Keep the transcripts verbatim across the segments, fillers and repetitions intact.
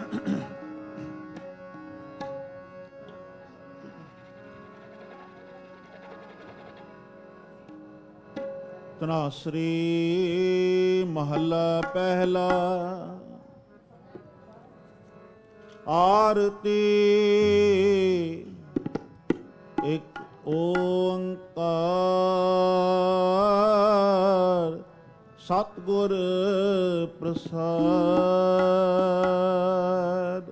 ਧਨਾਸਰੀ ਮਹੱਲਾ ਪਹਿਲਾ। ਆਰਤੀ ਇੱਕ ਓੰਕਾਰ ਸਤਿਗੁਰ ਪ੍ਰਸਾਦ।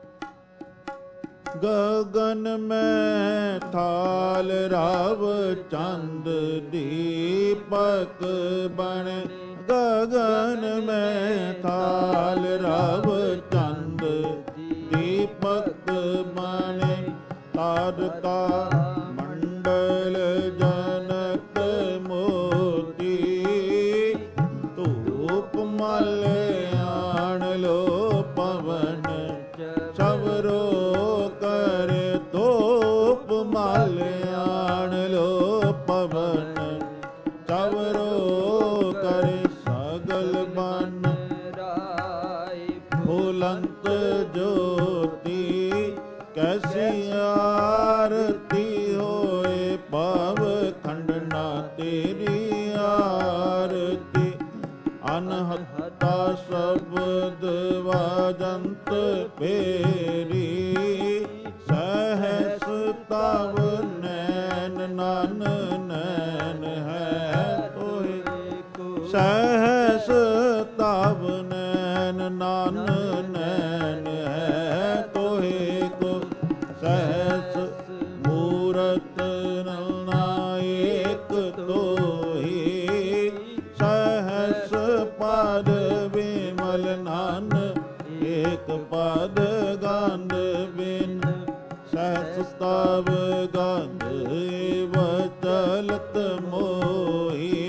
ਗਗਨ ਮੈਂ ਥਾਲ ਰਵ ਚੰਦ ਦੀਪਕ ਬਣ। ਗਗਨ ਮੈਂ ਥਾਲ ਰਵ ਚੰਦ ਦੀਪਕ ਬਣ। ਤਾਰਕਾ ਮੰਡਲ ਜਨਕ ਮੋਤੀ। ਧੂਪ ਮਲ ਆਣ ਲੋ ਪਵਨ ਸਵਰੋ ਕਰ। ਧੂਪ ਮਲ ਆਣ ਲੋ ਪਵਨ ਸਵਰੋ ਕਰ। ਸਗਲ ਬਨ ਫੁਲੰਤ ਜੋਤੀ। ਕੈਸੀ ਆਰਤੀ ਹੋਏ ਭਵ ਖੰਡਨਾ ਤੇਰੀ ਆਰਤੀ। ਅਨਹਤਾ ਸ਼ਬਦ ਵਾਜੰਤ ਫੇਰੀ। ਸਹਸ ਤਵ ਨੈਣ ਨਨ ਨੈਣ ਹੈ ਤੋਹਿ। ਸਹਸ ਤਵ ਨੈਣ ਨਨ ਨੈਣ ਹੈ ਤੋਹਿ ਕੋ। ਸਹਸ ਮੂਰਤ ਨਾਇਕ ਤੋਹੀ। ਸਹਸ ਪਦ ਵਿਮਲ ਨਨ ਏਕ ਪਦ ਗੰਧ ਬਿਨ। ਸਹਸ ਤਵ ਗੰਧ ਏਵ ਚਲਤ ਮੋਹੀ।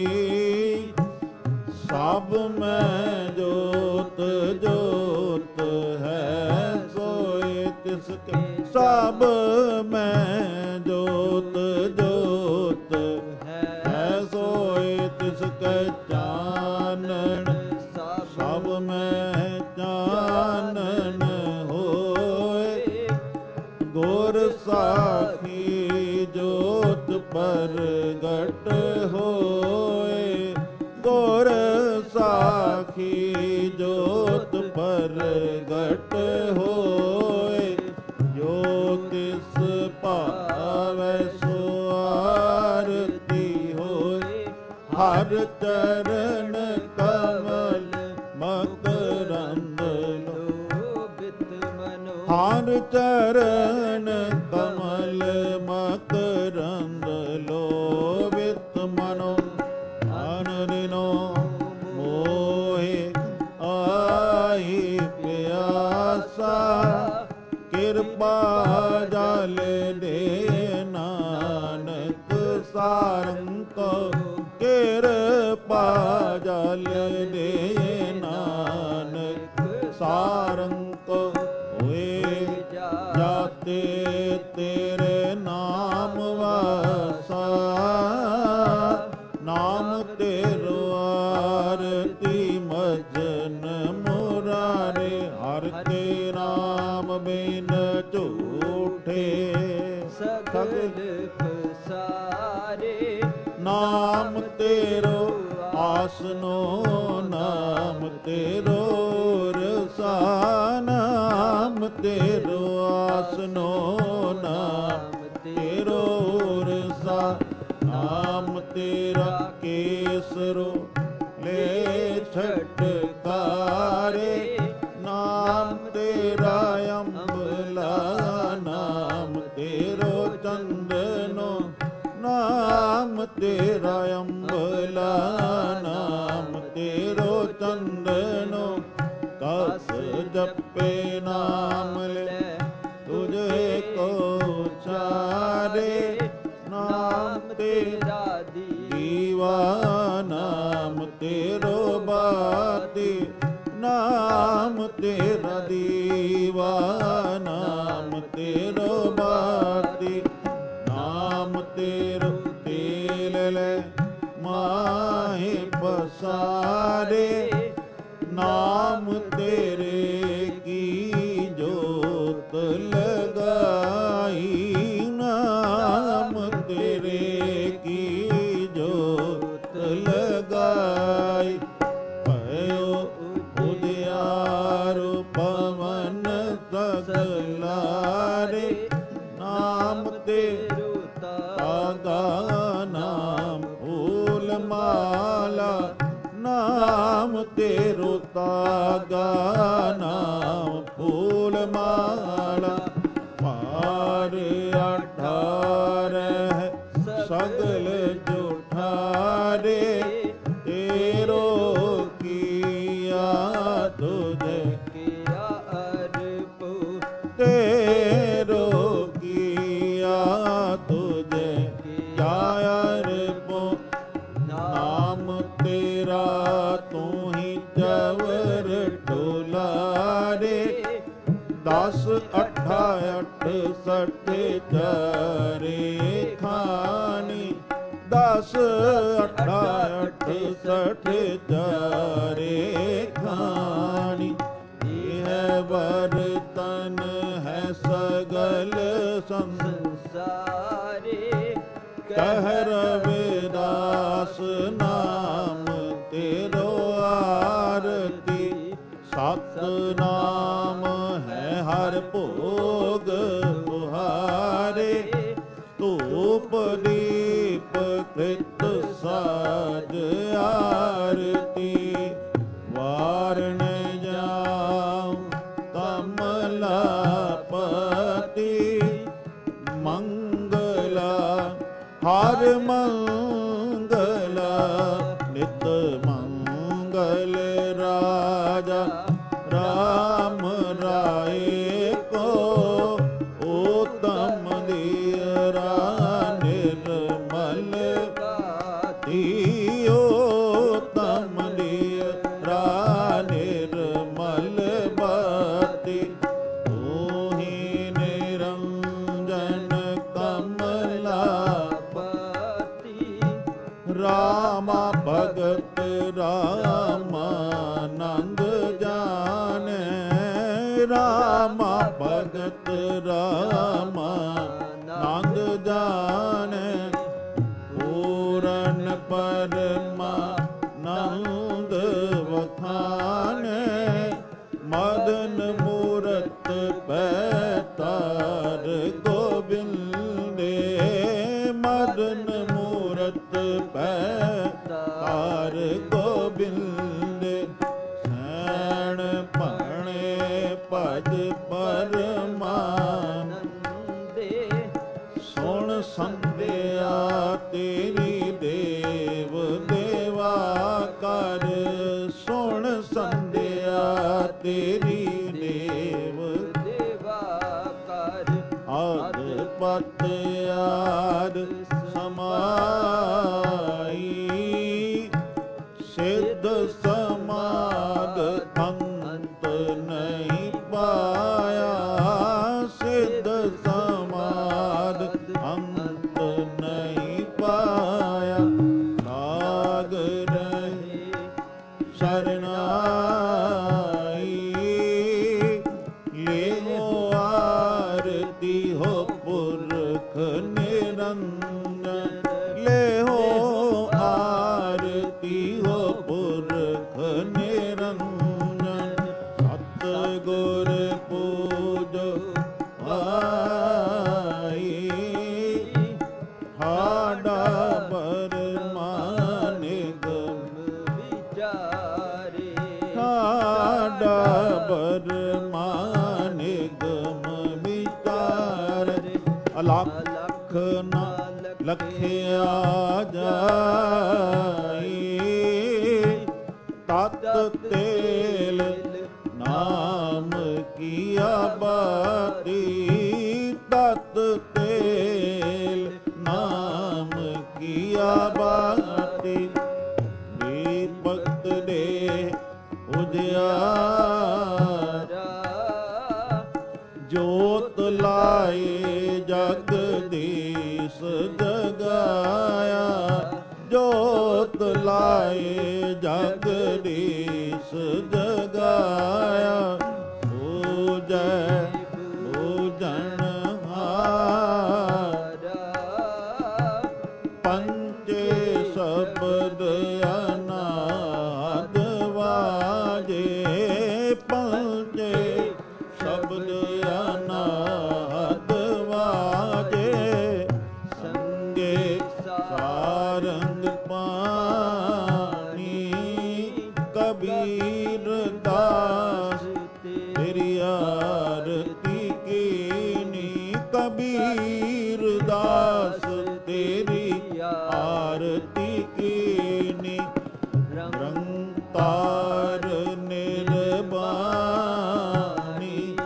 ਸਭ ਮੈਂ ਜੋਤ ਜੋਤ ਹੈ ਸੋਇ ਤਿਸ ਕੇ। ਸਭ ਮੈਂ ਜੋਤ ਜੋਤ ਹੈ ਸੋਇ ਤਿਸ ਕੈ ਚਾਨਣ। ਸਭ ਮੈਂ ਚਾਨਣ ਹੋਏ। ਗੁਰ ਸਾਖੀ ਜੋਤ ਪ੍ਰਗਟ ਹੋਏ। ਗੁਰ ਸਾਖੀ ਜੋਤ ਪ੍ਰਗਟ ਹੋਏ। ਜੋ ਤਿਸ ਭਾਵੈ ਸੋ ਆਰਤੀ ਹੋਏ। ਹਰ ਚਰਨ ਕਮਲ ਮਕਰੰਦ ਲੋਭਿਤ ਮਨੋ। ਹਰ ਚਰਨ ਕਮਲ ਮਕਰੰਦ ਲੋਭਿਤ ਮਨੋ। ਅਨਰਿਨੋ ਮੋਹਿ ਆਈ ਪਿਆਸਾ। ਕਿਰਪਾ ਜਲ ਦੇ ਨਾਨਕ ਸਾਰੰਗ। ਕਿਰਪਾ ਜਲ ਦੇ ਨਾਨਕ ਸਾਰੰਗ। ਹੋਏ ਜਾਤੇ ਤੇਰੇ ਨਾਮ ਵਾਸਾ। ਨਾਮ ਤੇਰੋ ਆਰਤੀ ਮਜਨ ਮੁਰਾਰੇ। ਹਰ ਕੇ ਨਾਮ ਬਿਨ ਝੂਠੇ ਸਗਲ ਪਸਾਰੇ। ਨਾਮ ਤੇਰੋ ਆਸਨੋ ਨਾਮ ਤੇਰੋ ਰਸਾ। ਨਾਮ ਤੇਰੋ ਆਸਨੋ ਨਾਮ ਤੇਰੋ ਰਸਾ। ਨਾਮ ਤੇਰਾ ਕੇਸਰੋ ਲੈ ਛਟਕਾਰੇ। ਨਾਮ ਤੇਰਾ ਅੰਬਲਾ। ਨਾਮ ਤੇਰੋ ਚੰਦਨੋ। ਨਾਮ ਤੇਰਾ ਅੰਬਲਾ। ਨਾਮ ਤੇਰੋ ਚੰਦਨੋ। ਕਸ ਜਪੇ ਨਾਮ ਲੈ ਤੁਝੇ ਕੋ ਚਾਰੇ। ਨਾਮ ਤੇਰਾ ਦੀਵਾ। ਨਾਮ ਤੇਰੋ ਬਾਤੀ। ਨਾਮ ਤੇਰਾ ਦੀਵਾ। ਨਾਮ ਤੇਰੋ ਬਾਤੀ। ਨਾਮ ਤੇਰੋ ਤੇਲ ਲੈ ਮਾਹੀ ਪਸਾਰੇ। ਨਾਮ ਤੇਰੇ ਕੀ ਮਾਲਾ ਨਾਮ ਤੇਰੋ ਤਾਗਾ ਨਾਮ ਫੂਲ ਮਾਲਾ ਭਾਰ ਅਠਾਰਹਿ ਸਗਲ ਜੁਠਾਰੇ ਤੇਰੋ ਕੀਆ ਤੁਝੇ ਕੀਆ ਅਰਪੁ ਤੇਰੋ ਕੀਆ ਤੁਝੇ ਕਿਆ ਅਰਪੁ ਨਾਮ ਤੇਰਾ ਤੂੰ ਹੀ ਜਵਰ ਢੋਲਾਰੇ ਦਸ ਅਠਾ ਅਠ ਸਠ ਚਾਰੇ ਖਾਨੀ ਦਸ ਅਠਾ ਅਠ ਸਠ ਚਾਰੇ ਖਾਨੀ ਇਹ ਬਰਤਨ ਹੈ ਸਗਲ ਸੰਸਾਰੇ ਕਹਿ ਰਵਿਦਾਸ ਨਾਮ ਤੇਰੋ ਆਰਤੀ ਸਤ ਨਾਮ ਹੈ ਹਰ ਭੋਗ ਬੁਹਾਰੇ ਧੂਪ ਦੀਪ ਕ੍ਰਿਤ ਸਾਜ ਆਰਤੀ ਵਾਰਣ ਜਾਉ ਕਮਲਾ ਪਤੀ ਮੰਗਲਾ ਹਰ ਮੰਗਲਾ ਨਿਤ ਮੰਗਲ ਰਾਜਾ ਰਾਮ ਰਾਏ ਕੋ ਊਤਮ ਦੀਰਾ ਨਿਰਮਲ ਬਾਤੀ ਊਤਮ ਦੀਰਾ ਨਿਰਮਲ ਬਾਤੀ ਤੂਹੀ ਨਿਰੰਜਨ ਕਮਲਾ ਰਾਮਾ ਭਗਤ ਰਾਮਾਨੰਦ ਜਾਣੈ ਰਾਮਾ ਭਗਤ ਰਾਮਾਨੰਦ ਜਾਣੈ ਪੂਰਨ ਪਰਮਾਨੰਦ ਵਖਾਣੈ ਮਦਨ ਮੂਰਤ ਪੈਤਾਰ ਗੋਬਿੰਦੇ ਮਦਨ ਮੂਰਤ ਪੈਤਾਰ ਗੋਬਿੰਦੇ ਸੈਣ ਭਣੇ ਭਜ ਪਰਮਾਨੰਦੇ ਸੁਣ ਸੰਧਿਆ ਤੇਰੀ ਦੇਵ ਦੇਵਾ ਕਰ ਸੁਣ ਸੰਧਿਆ ਤੇਰੀ ਦੇਵ ਦੇਵਾ ਕਰ ਆਦ ਪਤ ਆਦ ਸਮਾਈ ਸਿੱਧ ਸਮਾਦ ਅੰਤ ਨਹੀਂ ਪਾਇਆ ਸਿੱਧ ਸਮਾਦ ਅੰਤ ਨਹੀਂ ਪਾਇਆ ਲਾਗ ਰਹੇ ਸ਼ਰਨਾਈ ਲੇਵੋ ਆਰਤੀ ਹੋ ਪੁਰਖ ਨਿਰੰਜਨ ਲੇਹੋ ਆਰਤੀ ਹੋ ਪੁਰਖ ਨਿਰੰਜਨ ਸਤ ਗੁਰ ਪੂਜੋ ਆਈ ਹਾਡਾ ਬਰਮਾਨ ਗਮ ਵਿਚਾਰੇ ਹਾਡਾ ਬਰਮਾਨ ਗਮ ਵਿਚਾਰੇ ਅਲਖ ਨਾ ਲਖਿਆ ਜਾਈ ਤਤ ਤੇਲ ਨਾਮ ਕੀਆ ਬਾਤੀ ਤਤ ਤੇਲ ਨਾਮ ਕੀਆ ਬਾਤੀ ਦੀਪਕ ਦੇ ਉਜਿਆਰਾ ਜੋਤ ਲਾਏ ਜਗਦੀਸ਼ ਜਗਾਇਆ ਜੋਤ ਲਾਏ ਜਗਦੀਸ਼ ਜਗਾਇਆ ਪੂਜੈ ਪੂਜਨ ਹਾਰਾ ਪੰਚੇ ਸ਼ਬਦ ਅਨਾਦ ਵਾਜੇ ਪੰਚੇ ਸ਼ਬਦ ਅਨਾਦ ਵਾਜੇ ਸੰਗੇ ਸਾਰੰਗ ਪਾ ਕਬੀਰ ਦਾਸ ਤੇਰੀ ਆਰਤੀ ਕੀਨੀ, ਕਬੀਰ ਦਾਸ ਤੇਰੀ ਆਰਤੀ ਕੀਨੀ। ਨਿਰੰਕਾਰ ਨਿਰਬਾਣੀ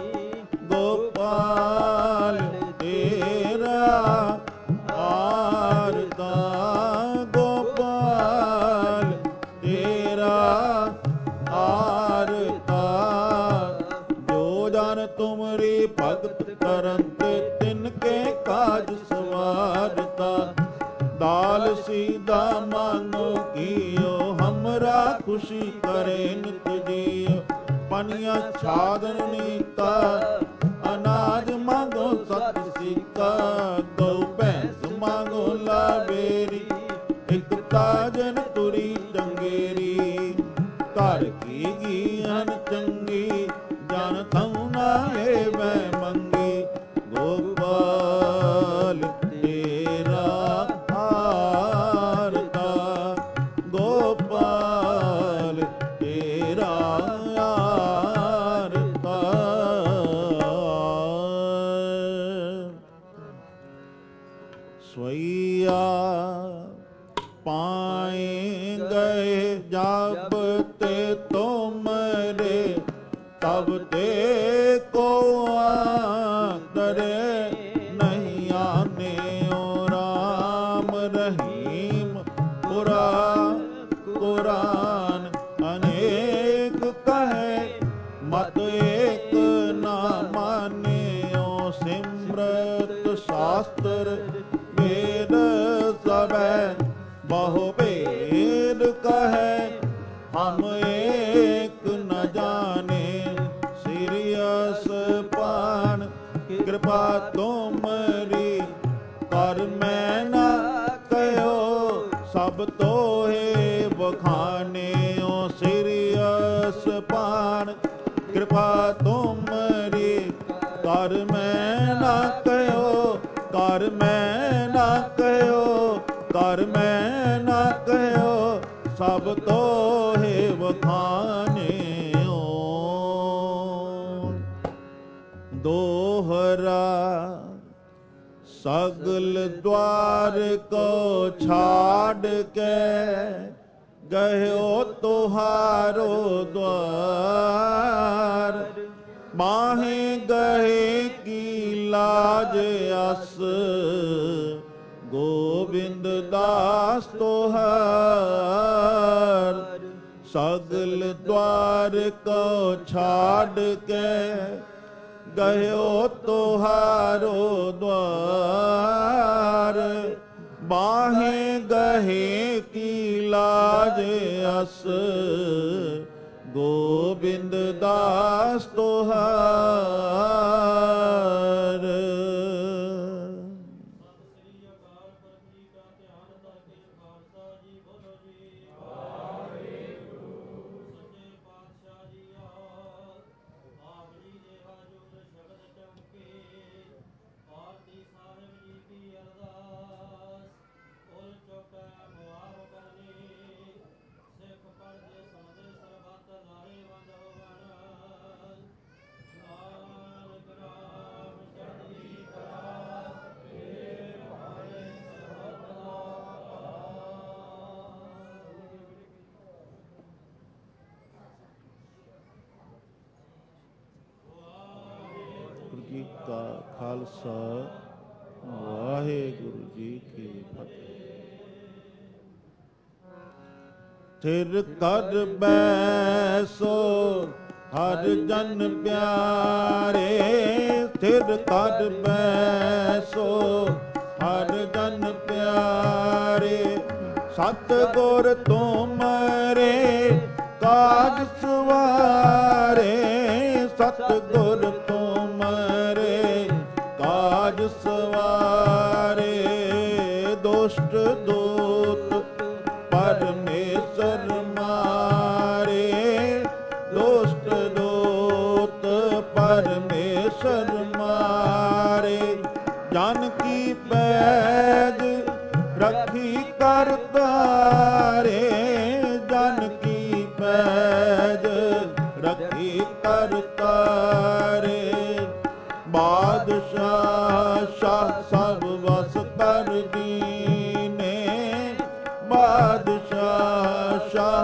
ਗੋਪਾਲ ਤੇਰਾ ਆਰਤਾ, ਗੋਪਾਲ ਤੇਰਾ ਆਰਤਾ। ਜੋ ਜਨ ਤੁਮਰੀ ਭਗਤ ਕਰਨ ਤੇ ਤਿਨ ਕੇ ਕਾਜ ਸਵਾਰਤਾ। ਦਾਲ ਸੀਦਾ ਮਾਨੋ ਕੀਓ हमरा खुशी करे नित जियो। पनिया छादन नीता अनाज मांगो सत सिक्का। गौ भैंस मांगो लावेरी एक ताजन तुरी चंगेरी। घर की गीहन चंगी जन थऊ ना लेवै मंगी। गोपाल तेरा आरता, गोपाल तेरा आरता। सोइया पाए गए जब ते तुमरे, तब ते को आदरे नहीं आने। ओ राम रहीम पुरा कुरान अनेक कहे मत एक न माने। ओ सिमरत शास्त्र वेद सबे बहु भेद कहे हम एक न जाने। सीरियस पान कृपा तुमरी कर मैं न कहो सब तोहे बखाने। ओ सीरियस पान कृपा तुमरी कर मैं न कहो, कर मैं न कहो, कर मैं न कहो सब तोहे बखाने। ओ दोहरा सगल द्वार को छाड़ के गयो तुहारो द्वार। माहे गहे की लाज अस गोविंद दास तोहार। सगल द्वार को छाड़ के गयो तुहारो द्वार। बाहे गहे की लाज अस गोविंद दास तोहार। जी का खालसा वाहेगुरु जी की फतेह। थिर कर बैसो हर जन प्यारे। थिर कर बैसो हर जन प्यारे। सतगुर तुमरे काज सवारे। सतगुर तुमरे काज सवारे। दुष्ट दूत परमेश्वर मारे। दुष्ट दूत परमेश्वर मारे। जन की पैज रखी कर तारे। जन की पैज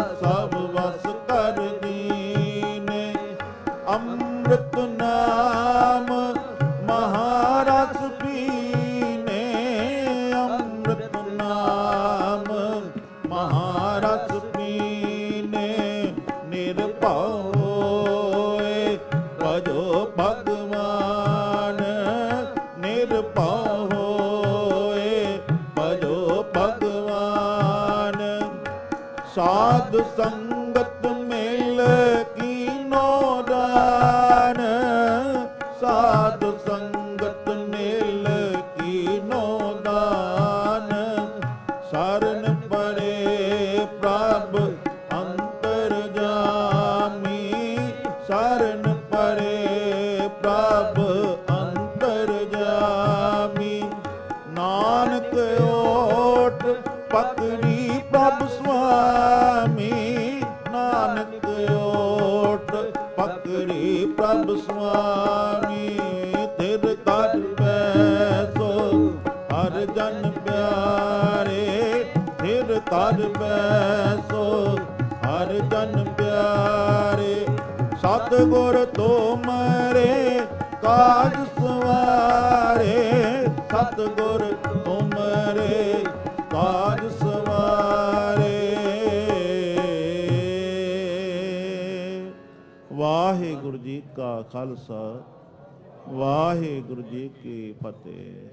ਸਭ ਵਸ ਕਰ ਦੀਨੇ। ਅੰਮ੍ਰਿਤ ਨਾਮ ਮਹਾਰਸ ਪੀਨੇ, ਅੰਮ੍ਰਿਤ ਨਾਮ ਮਹਾਰਸ ਪੀਨੇ। ਨਿਰਭਉ ਹੋਏ ਭਜੋ ਭਗਵਾਨ, ਨਿਰਭਉ ਹੋਏ ਭਜੋ ਭਗਵਾਨ। ਸਾਧ ਸੰਗਤ ਮਿਲ ਕੀਨੋ ਦਾਨ, ਸਾਧ ਸੰਗਤ ਮਿਲ ਕੀਨੋ ਦਾਨ। ਸਰਨ ਪਰੇ ਪ੍ਰਭ ਅੰਤਰ ਜਾਮੀ, ਸਰਨ ਪਰੇ ਪ੍ਰਭ ਅੰਤਰ ਜਾਮੀ। ਨਾਨਕ ਓਟ ਪਕੜੀ ਪ੍ਰਭ ਸੁਆਮੀ, ਨਾਨਕ ਓਟ ਪਕੜੀ ਪ੍ਰਭ ਸੁਆਮੀ। ਤਿਰ ਤਰ ਬੈਸੋ ਹਰ ਜਨ ਪਿਆਰੇ, ਤਿਰ ਤਰ ਬੈਸੋ ਹਰ ਜਨ ਪਿਆਰੇ। ਸਤਿਗੁਰ ਤੁਮਰੇ ਕਾਜ ਸਵਾਰੇ, ਸਤਿਗੁਰ ਤੁਮਰੇ ਕਾਜ ਸਵਾਰੇ। ਵਾਹਿਗੁਰੂ ਜੀ ਕਾ ਖਾਲਸਾ, ਵਾਹਿਗੁਰੂ ਜੀ ਕੀ ਫਤਿਹ।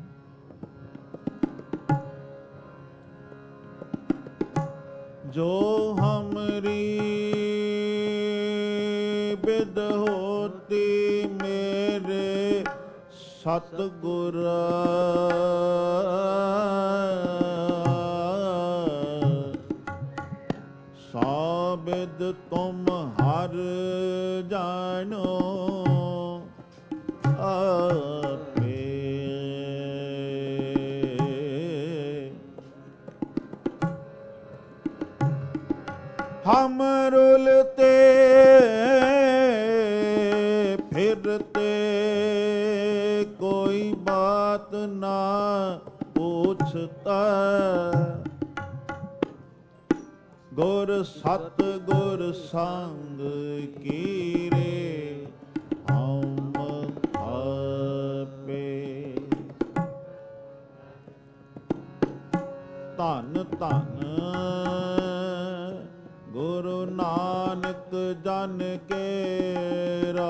ਜੋ हमरी बिद होती मेरे सतगुर साबिद तुम हर जानो आपे। हम रुलते फिरते कोई बात ना पूछता, गुर सत गुर संग कीरे हम आपे। धन धन गुरु नानक जन केरा,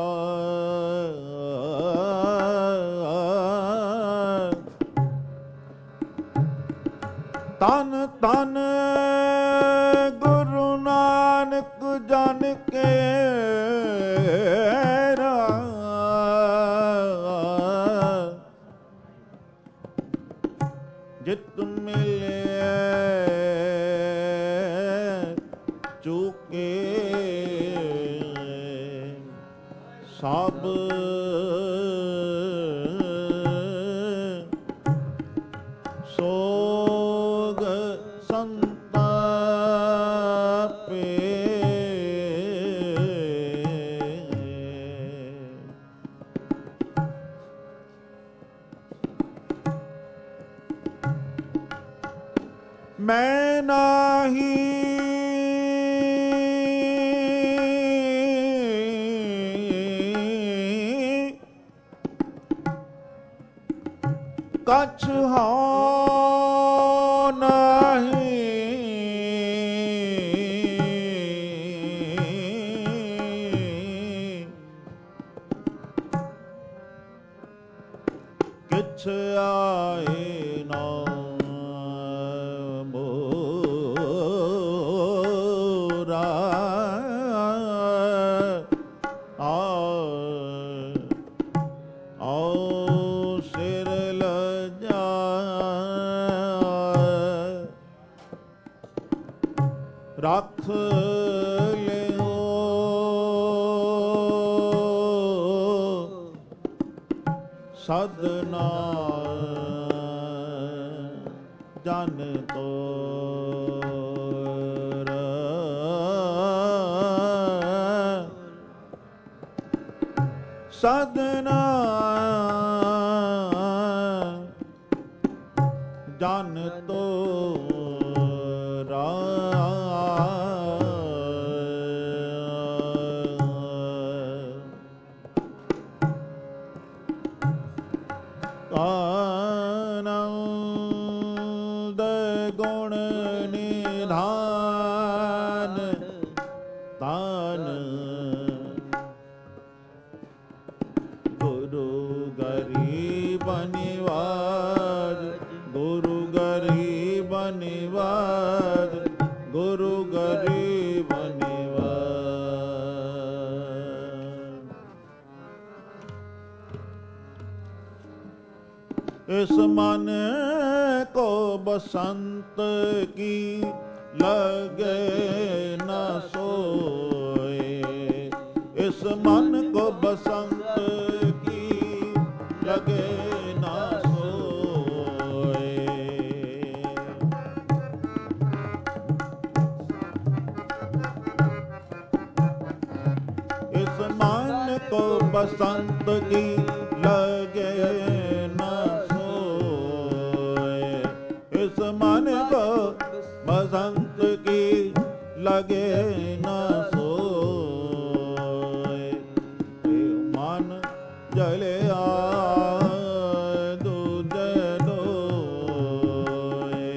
तन तन गुरु नानक जन केरा। जित मिले चूके सब सोग संतापे। मैं नाही कछ हाँ नहीं, किछ आए ना मोरा। आओ सिर लजा रख लियो सदना जन तोर। सदना जन तोरा। आनंद गुण निधान तान गुरु गरीब निवाज, गुरु गरीब निवाज, गुरु गरीब निवाज। इस मन को बसंत की लगे न सोए, इस मन को बसंत की लगे न सोए। इस मन को बसंत की लगे न सोए, इस मन को बसंत की लगे न सोए। मन जलिया दूजे दोए,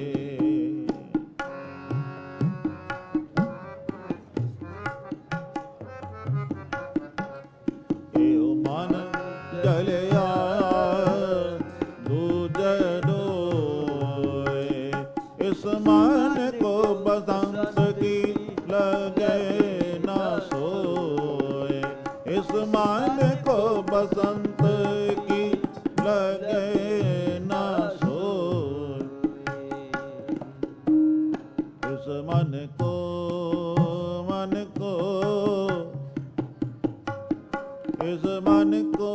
मन जलिया दूजे दोए। इस मन को बसंत की लगे ना सोए। इस मन को बसंत की लगे ना सोए। इस मन को मन को इस मन को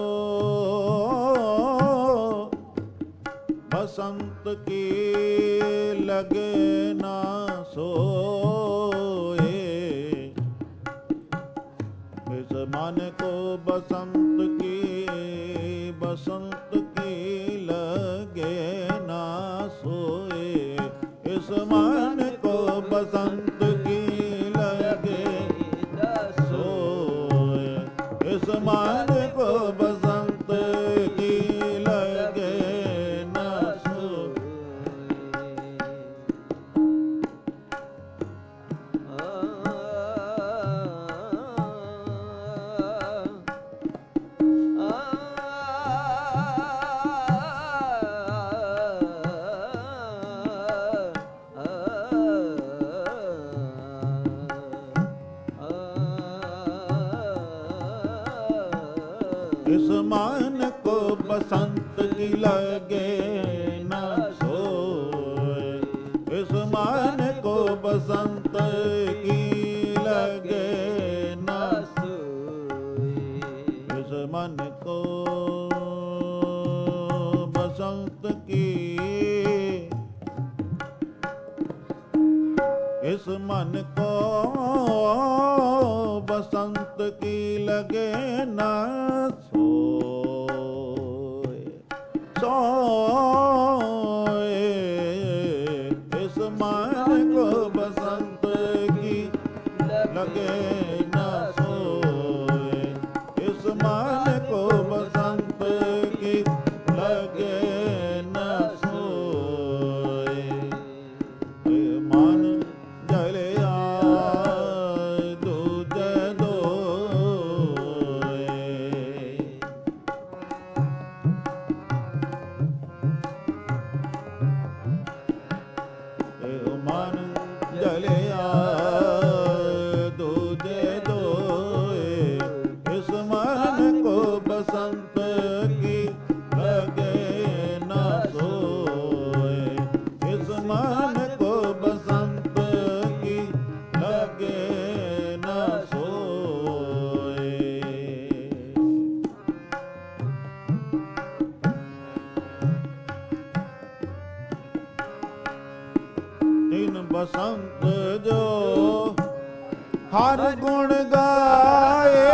बसंत की लगे ना सोए। इस मन को बसंत की बसंत की लगे ना सोए। इस मन को बसंत की लगे ना सोए। इस मन को बसंत की लगे ना सोए। इस मन को बसंत की लगे ना सोए। इस मन को बसंत की लगे ना सोए। इस मन को बसंत की इस मन को बसंत की लगे ना सोए। सोए इस मन को बसंत की लगे ना सोए। इस मन को बसंत की लगे ना सोए। मन जले आए दूजे दोए। मन जले आए दूजे दोए। इस मन को बसंत की लगे ना सोए। इस मन को बसंत की लगे ना सोए। दिन बसंत जो हर गुण गाए।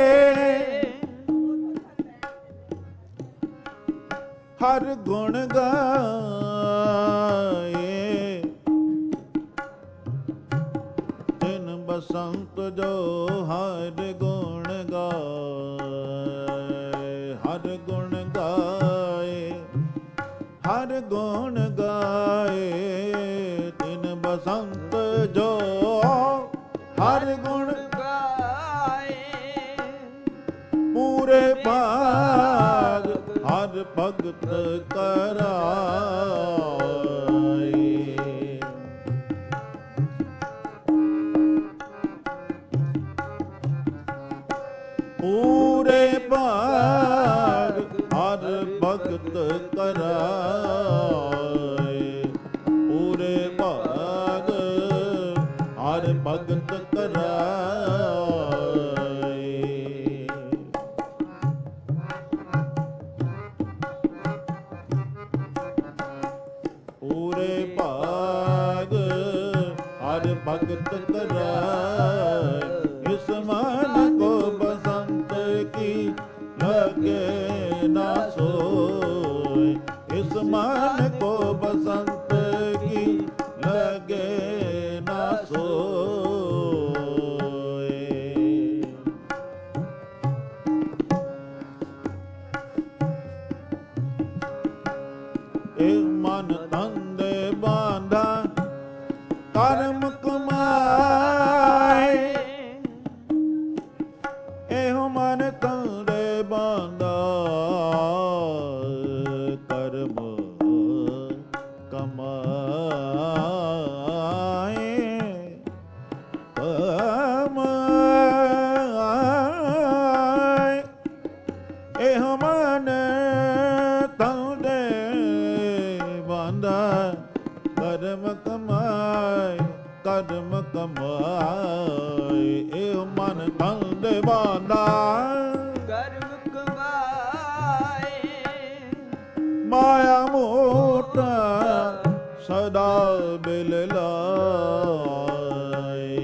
हर गुण गाए। दिन बसंत जो हर गुण गाए। हर गुण गाए। हर गुण गाए। दिन बसंत जो हर गुण गाए। पूरे भाग हर भगत कराए। पूरे भाग हर भगत कराए। पूरे भाग हर भगत कराए। पूरे भाग हर भगत कराए। इस मन को बसंत की लगे ना सोए। इस मन को बसंत की लगे ना सोए। ए मन तंदे बांधा कर्म कमाए। ਇਹ ਮਨ ਤਨ ਦੇ ਬਾਂਦਾ ਕਰਮ ਕਮਾਏ ਮਾਇਆ ਮੋਟ ਸਦਾ ਬਿਲ ਲਾਏ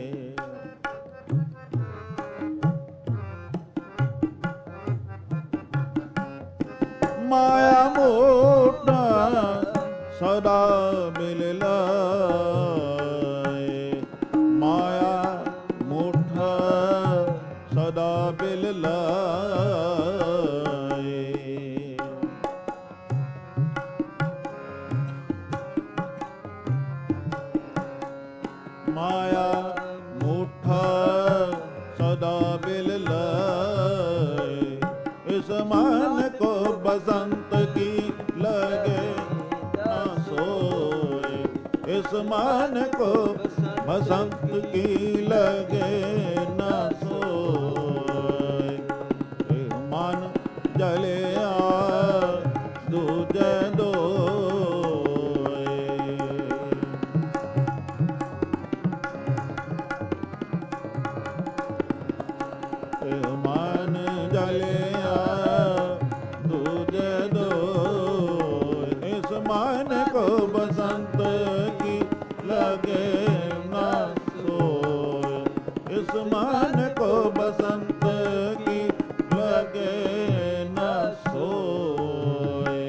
ਮਾਇਆ ਮੋਟ ਸਦਾ ਬਿਲ ਲਾਏ ਮਾਇਆ ਮੋਠ ਸਦਾ ਬਿਲ ਲਾਏ ਮਾਇਆ ਮੋਠਾ ਸਦਾ ਬਿਲ ਲਾਏ ਇਸ ਮਨ ਕੋ ਬਸੰਤ ਕੀ ਲਗੇ ਨਾ ਸੋਏ ਇਸ ਮਨ ਕੋ ਬਸੰਤ ਕੀ ਲਗੇ ਨਾ ਸੋਏ ਇਹ ਮਨ ਜਲਿਆ ਦੂਜੇ ਦੋਏ ਇਹ ਮਨ ਜਲਿਆ ਦੂਜੇ ਦੋਏ ਇਸ ਮਨ ਕੋ ਬਸੰਤ ਕੀ ਲਗੇ ਨਾ ਸੋਏ ਇਸ ਮਨ ਕੋ ਬਸੰਤ ਕੀ ਲਗੇ ਨਾ ਸੋਏ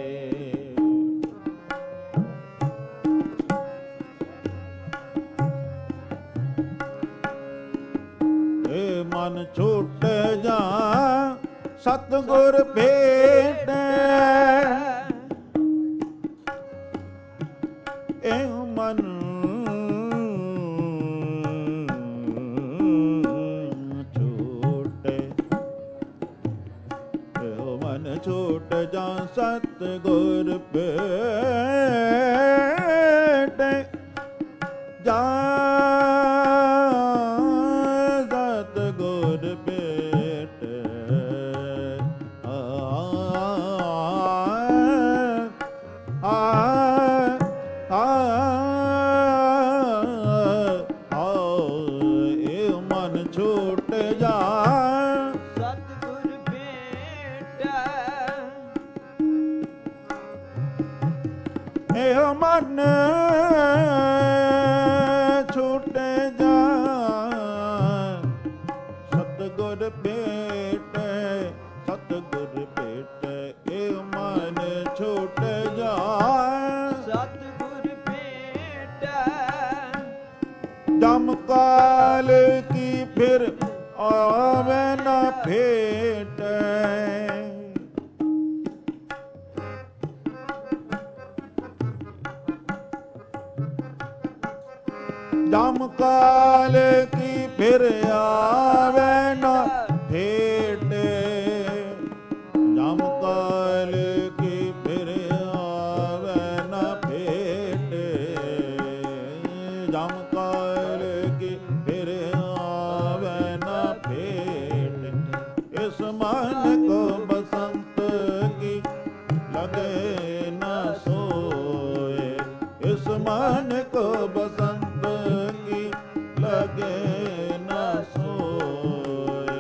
ਇਹ ਮਨ ਛੁੱਟ ਜਾ ਸਤਿਗੁਰ ਭੇਟੈ ਇਹ ਮਨ ਛੁੱਟੇ ਇਹ ਮਨ ਛੁੱਟ ਜਾ ਸਤਿਗੁਰ ਭੇਟੈ ਜਾ ਸਤਿਗੁਰ ਭੇਟੈ ਆ ਆ ਆ ਇਹ ਮਨ ਛੁੱਟ ਜਾ ਸਤਿਗੁਰ ਭੇਟੈ ਇਹ ਮਨ ਛੁੱਟ ਜਾ ਸਤਿਗੁਰ ਭੇਟੈ ਸਤਿਗੁਰ ਭੇਟੈ ਇਹ ਮਨ ਛੁੱਟ ਜਾ ਸਤਿਗੁਰ ਭੇਟੈ ਜਮ ਕਾਲ ਕੀ ਫਿਰ ਆਵੇ ਨਾ ਭੇਟੈ ਜਮ ਕਾਲ ਕੀ ਫਿਰ ਆਵੇ ਨਾ ਭੇਟੇ ਜਮ ਕਾਲ ਕੀ ਫਿਰ ਆਵੇ ਨਾ ਭੇਟੇ ਜਮ ਕਾਲ ਕੀ ਫਿਰ ਆਵੇ ਨਾ ਭੇਟੇ ਇਸ ਮਨ ਕੋ ਬਸੰਤ ਕੀ ਲਗੇ ਨਾ ਸੋਏ ਇਸ ਮਨ ਕੋ ਬਸੰਤ ਕੀ ਲਗੇ ਨਾ ਸੋਏ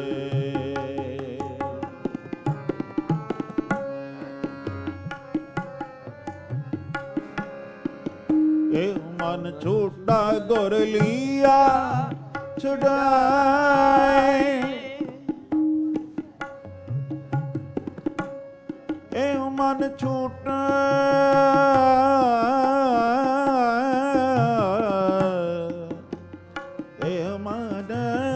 ਇਹ ਮਨ ਛੋਟਾ ਗੁਰ ਲੀਆ ਛੁਡਾਏ ਇਹ ਮਨ ਛੋਟਾ ਇਹ ਮਨ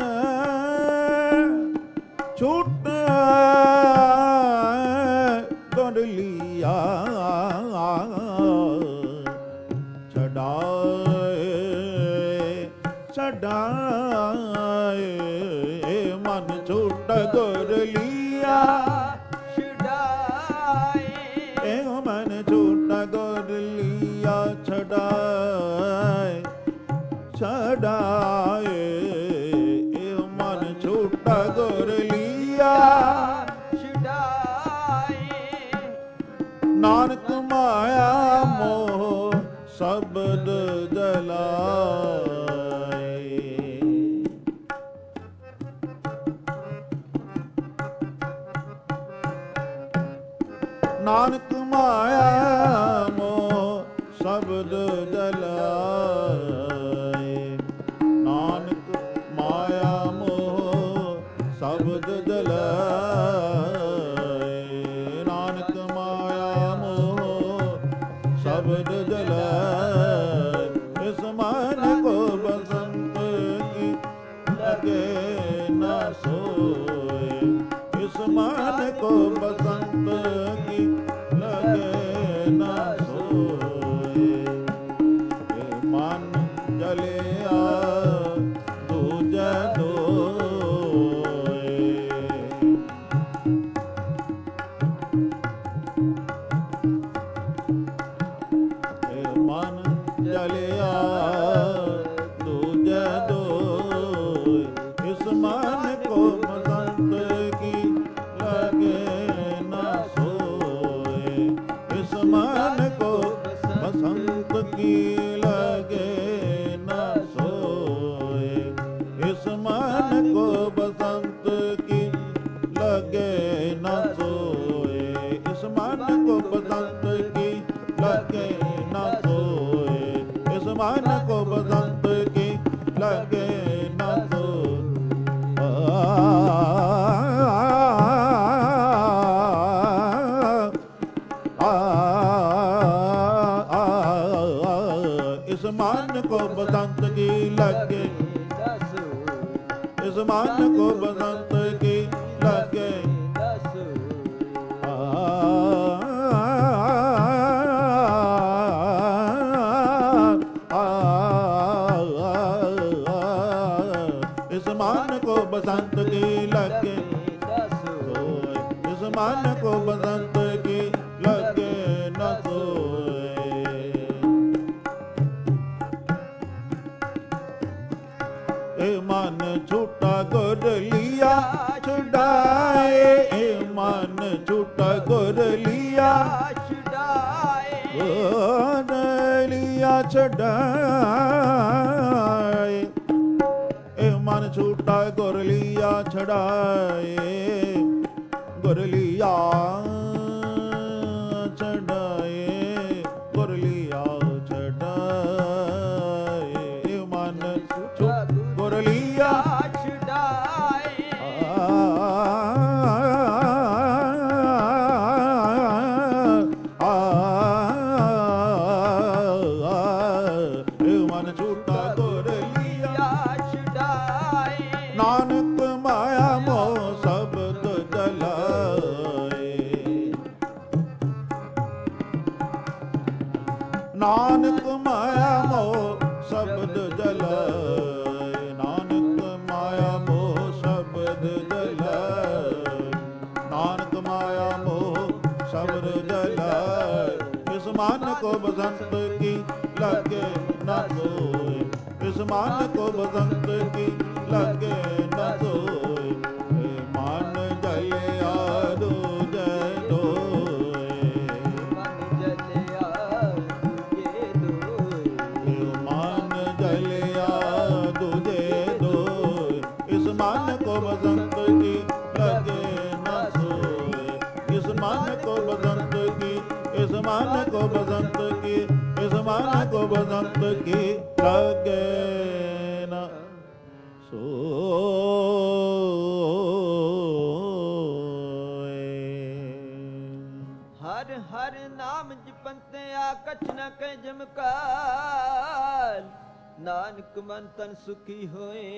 ਛੋਟਾ ਗੁਰ ਲੀਆ ਛਡਾਏ ਛਡਾਏ ਇਹ ਮਨ ਛੋਟਾ ਗੁਰ ਲੀਆ ਛੁਡਾਏ ਇਹ ਮਨ ਛੋਟਾ ਗੁਰ ਲੀਆ ਛਡਾਏ ਛਡਾਏ ਇਹ ਮਨ ਛੋਟਾ ਗੁਰ ਲੀਆ ਛੁਡਾਏ ਨਾਨਕ ਮਾਇਆ ਮੋਹ ਸ਼ਬਦ ਜਲਾਏ ਨਾਨਕ ਮਾਇਆ ਮੋਹ ਸ਼ਬਦ ਜਲਾਏ। ਨਾਨਕ ਮਾਇਆ ਮੋਹ ਸ਼ਬਦ ਜਲਾਏ। ਨਾਨਕ ਮਾਇਆ ਮੋਹ ਸ਼ਬਦ ਜਲਾਏ। ਇਸ ਮਨ ਕੋ ਬਸੰਤ ਕੀ ਲਗੇ ਨਾ ਸੋਏ। ਇਸ ਮਨ ਕੋ ਬਸੰਤ ਕੀ ਲਗੇ ਨਾ ਸੋਏ। ਇਹ ਮਨ ਜਲਿਆ ਦੂਜਾ ਦੋਏ। ਇਹ ਮਨ ਜਲਿਆ ਦੂਜਾ ਦੋਏ। ਇਸ ਮਨ ਕੋ ਬਸੰਤ ਕੀ ਲਗੇ ਨਾ ਸੋਏ। ਇਸ ਮਨ ਕੋ ਬਸੰਤ ਕੀ ਲਗੇ ਨਾ ਸੋਏ। ਇਸ ਮਨ ਕੋ ਬਸੰਤ ਕੀ ਲਗੇ ਨਾ ਸੋਏ। ਇਸ ਮਨ ਕੋ ਬਸੰਤ ਕੀ ਲਗੇ ਨਾ ਸੋਏ। ਇਸ ਮਨ ਕੋ ਬਸੰਤ ਕੀ ਲਗੇ ਨਾ ਸੋਏ। ਇਸ ਮਨ ਕੋ ਬਸੰਤ ਕੀ ਲਗੇ। ਇਸ ਮਨ ਕੋ ਬਸੰਤ ਕੀ ਲਗੇ। ਇਸ ਮਨ ਕੋ ਬਸੰਤ ਕੀ ਲਗੇ ਸੋਏ। ਇਸ ਮਨ ਕੋ ਬਸੰਤ ਕੀ ਲਗੇ ਨਾ ਸੋਏ। ਇਹ ਮਨ ਝੂਠਾ ਗੁਰ ਲਿਆ ਛੁਡਾਏ। ਇਹ ਮਨ ਝੂਠਾ ਗੁਰ ਲਿਆ ਗੁਰ ਲਿਆ ਛੁਡਾਏ। ਇਹ ਮਨ ਝੂਠਾ ਗੁਰ ਲਿਆ ਛੁਡਾਏ। ਗੁਰ ਲਿਆ ਛੁਡਾਏ। ਗੁਰ ਲਿਆ ਛੁਡਾਏ। ਇਹ ਮਨ ਗੁਰ ਲਿਆ ਛੁਡਾਏ। ਇਹ ਮਨ ਝੂਠਾ ਗੁਰ ਲਿਆ ਛੁਡਾਏ। ਨਾਨਕ ਮਾਇਆ ਮੋਹ ਸ਼ਬਦ ਜਲਾਏ। ਨਾਨਕ ਮਾਇਆ ਮੋਹ ਸ਼ਬਦ ਜਲਾਏ। ਨਾਨਕ ਮਾਇਆ ਮੋਹ ਸ਼ਬਦ ਜਲਾਏ। ਨਾਨਕ ਮਾਇਆ ਮੋਹ ਸ਼ਬਦ ਜਲਾਏ। ਇਸ ਮਨ ਕੋ ਬਸੰਤ ਕੀ ਲਗੇ ਨਾ ਸੋਏ। ਇਸ ਮਨ ਕੋ ਬਸੰਤ ਕੀ ਲਗੇ ਨਾ ਸੋਏ। ਇਹ ਮਨ ਜਲਿਆ ਦੂਜੇ ਦੋਏ। ਮਨ ਜਲਿਆ ਦੂਜੇ ਦੋਏ। ਇਹ ਮਨ ਜਲਿਆ ਦੂਜੇ ਦੋਏ। ਇਸ ਮਨ ਕੋ ਬਸੰਤ ਕੀ ਲਗੇ ਨਾ ਸੋਏ। ਇਸ ਮਨ ਕੋ ਬਸੰਤ ਕੀ। ਇਸ ਮਨ ਕੋ ਬਸੰਤ ਕੀ। ਇਸ ਮਨ ਕੋ ਬਸੰਤ ਕੀ ਲਗੇ ਨਾ ਸੋਏ। ਹਰ ਹਰ ਨਾਮ ਜਪੰਤਿਆ ਕਛ ਨ ਕਹਿ ਜਮਕਾਰ। ਨਾਨਕ ਮਨ ਤਨ ਸੁਖੀ ਹੋਏ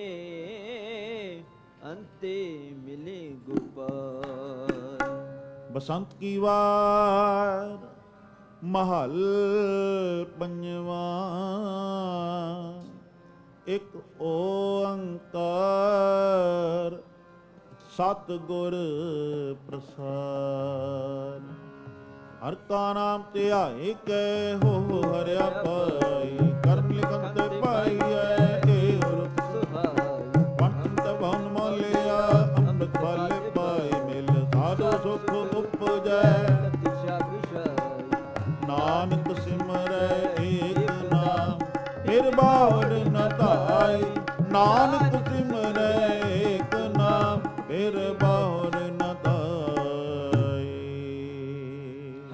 ਅੰਤੇ ਮਿਲੇ ਗੋਪਾਲ। ਬਸੰਤ ਕੀ ਵਾਰ ਮਹਲ ਪੰਜਵਾਂ। ਇੱਕ ਓੰਕਾਰ ਸਤਿਗੁਰ ਪ੍ਰਸਾਦ। ਹਰ ਕਾ ਨਾਮ ਧਿਆਏ ਕੈ ਹੋ ਹਰਿਆ ਪਾਈ। ਕਰਮ ਲਿਖਨ ਤੇ ਪਾਈਐ ਏ ਰੁਖ ਸੁਹਾਈ। ਪੰਤ ਭਵਨ ਮੋਲਿਆ ਅੰਮ੍ਰਿਤ ਫਲ ਪਾਈ। ਮਿਲ ਸਾਧੂ ਸੁਖ ਉਪਜੈ ਦਿਸ਼ਾ ਵਿਸ਼ਾਈ। ਨਾਨਕ ਸਿਮਰੈ ਏਕ ਨਾਮ ਫਿਰ ਬਾਵੜ ਨ ਧਾਈ। ਨਾਨਕ ਸਿਮਰੈ ਏਕ ਨਾਮ ਫਿਰ ਬਾਵੜ ਨ ਧਾਈ।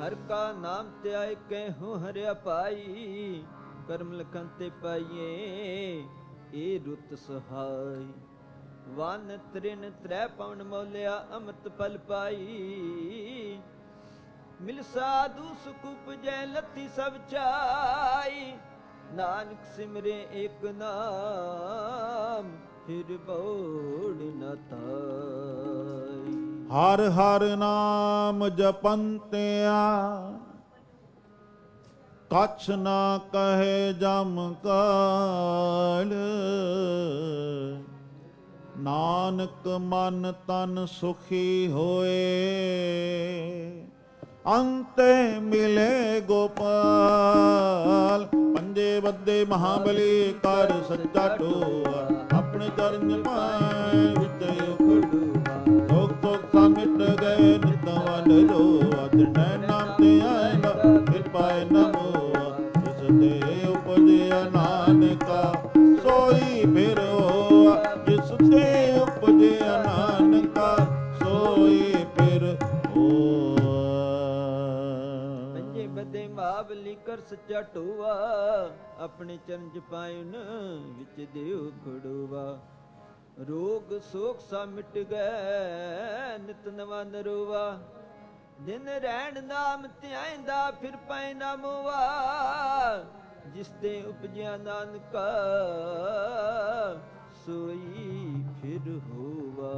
ਪਾਏ ਕਹਿ ਹਰਿਆ ਪਾਈ, ਕਰਮ ਲਖਨ ਤੇ ਪਾਈਏ ਇਹ ਰੁੱਤ ਸਹਾਈ। ਵਨ ਤ੍ਰਿਨ ਤ੍ਰੈ ਪਵਨ ਮੋਲਿਆ, ਅੰਮ੍ਰਿਤ ਫਲ ਪਾਈ। ਮਿਲ ਸਾਧੂ ਸੁਖ ਉਪਜੈ, ਲੱਥੀ ਸਭ ਚਾਈ। ਨਾਨਕ ਸਿਮਰੇ ਏਕ ਨਾਮ, ਫਿਰ ਬੋੜ ਨ ਤਾਈ। ਹਰ ਹਰ ਨਾਮ ਜਪੰਤਿਆ, ਕਛ ਨਾ ਕਹੇ ਜਮ ਕਾਲ। ਨਾਨਕ ਮਨ ਤਨ ਸੁਖੀ ਹੋਏ, ਅੰਤੇ ਮਿਲੇ ਗੋਪਾਲ। ਪੰਜੇ ਬੱਦੇ ਮਹਾਬਲੀ ਕਰ ਸੱਚਾ ਟੋਆ, ਆਪਣੇ ਚਰਨ ਪਾਏ ਵਿੱਚ ਉਖੜੂਆ। ਦੁਖ ਦੁਖ ਸਾ ਮਿਟ ਗਏ ਨਿਤ ਵੰਡ ਜੋਆ, ਤਿਨੈ ਨਾਮ ਤੇ ਆਇਂਦਾ ਫਿਰ ਪਾਏ ਨਮੋਆ। ਜਿਸ ਤੇ ਉਪਜਿਆ ਨਾਨਕਾ ਸੋਈ ਫਿਰ ਹੋਆ, ਜਿਸ ਤੇ ਉਪਜਿਆ ਨਾਨਕਾ ਸੋਈ ਫਿਰ ਹੋਆ। ਪੰਜੇ ਬੱਦੇ ਮਹਾਬਲੀ ਕਰ ਸੱਚਾ ਟੋਆ, ਆਪਣੇ ਚਰਨ ਚ ਪਾਇਨ ਵਿੱਚ ਦੇਉ ਖੜੂਆ। ਰੋਗ ਸੋਖ ਸਾ ਮਿਟ ਗਏ ਨਿਤ ਨਵਾਂ ਨਰੋਆ, ਦਿਨ ਰਹਿਣ ਨਾਮ ਧਿਆਇਂਦਾ ਫਿਰ ਪੈ ਨਾ ਮੋਆ। ਜਿਸ ਤੇ ਉਪਜਿਆ ਨਾਨਕਾ ਸੋਈ ਫਿਰ ਹੋਵਾ।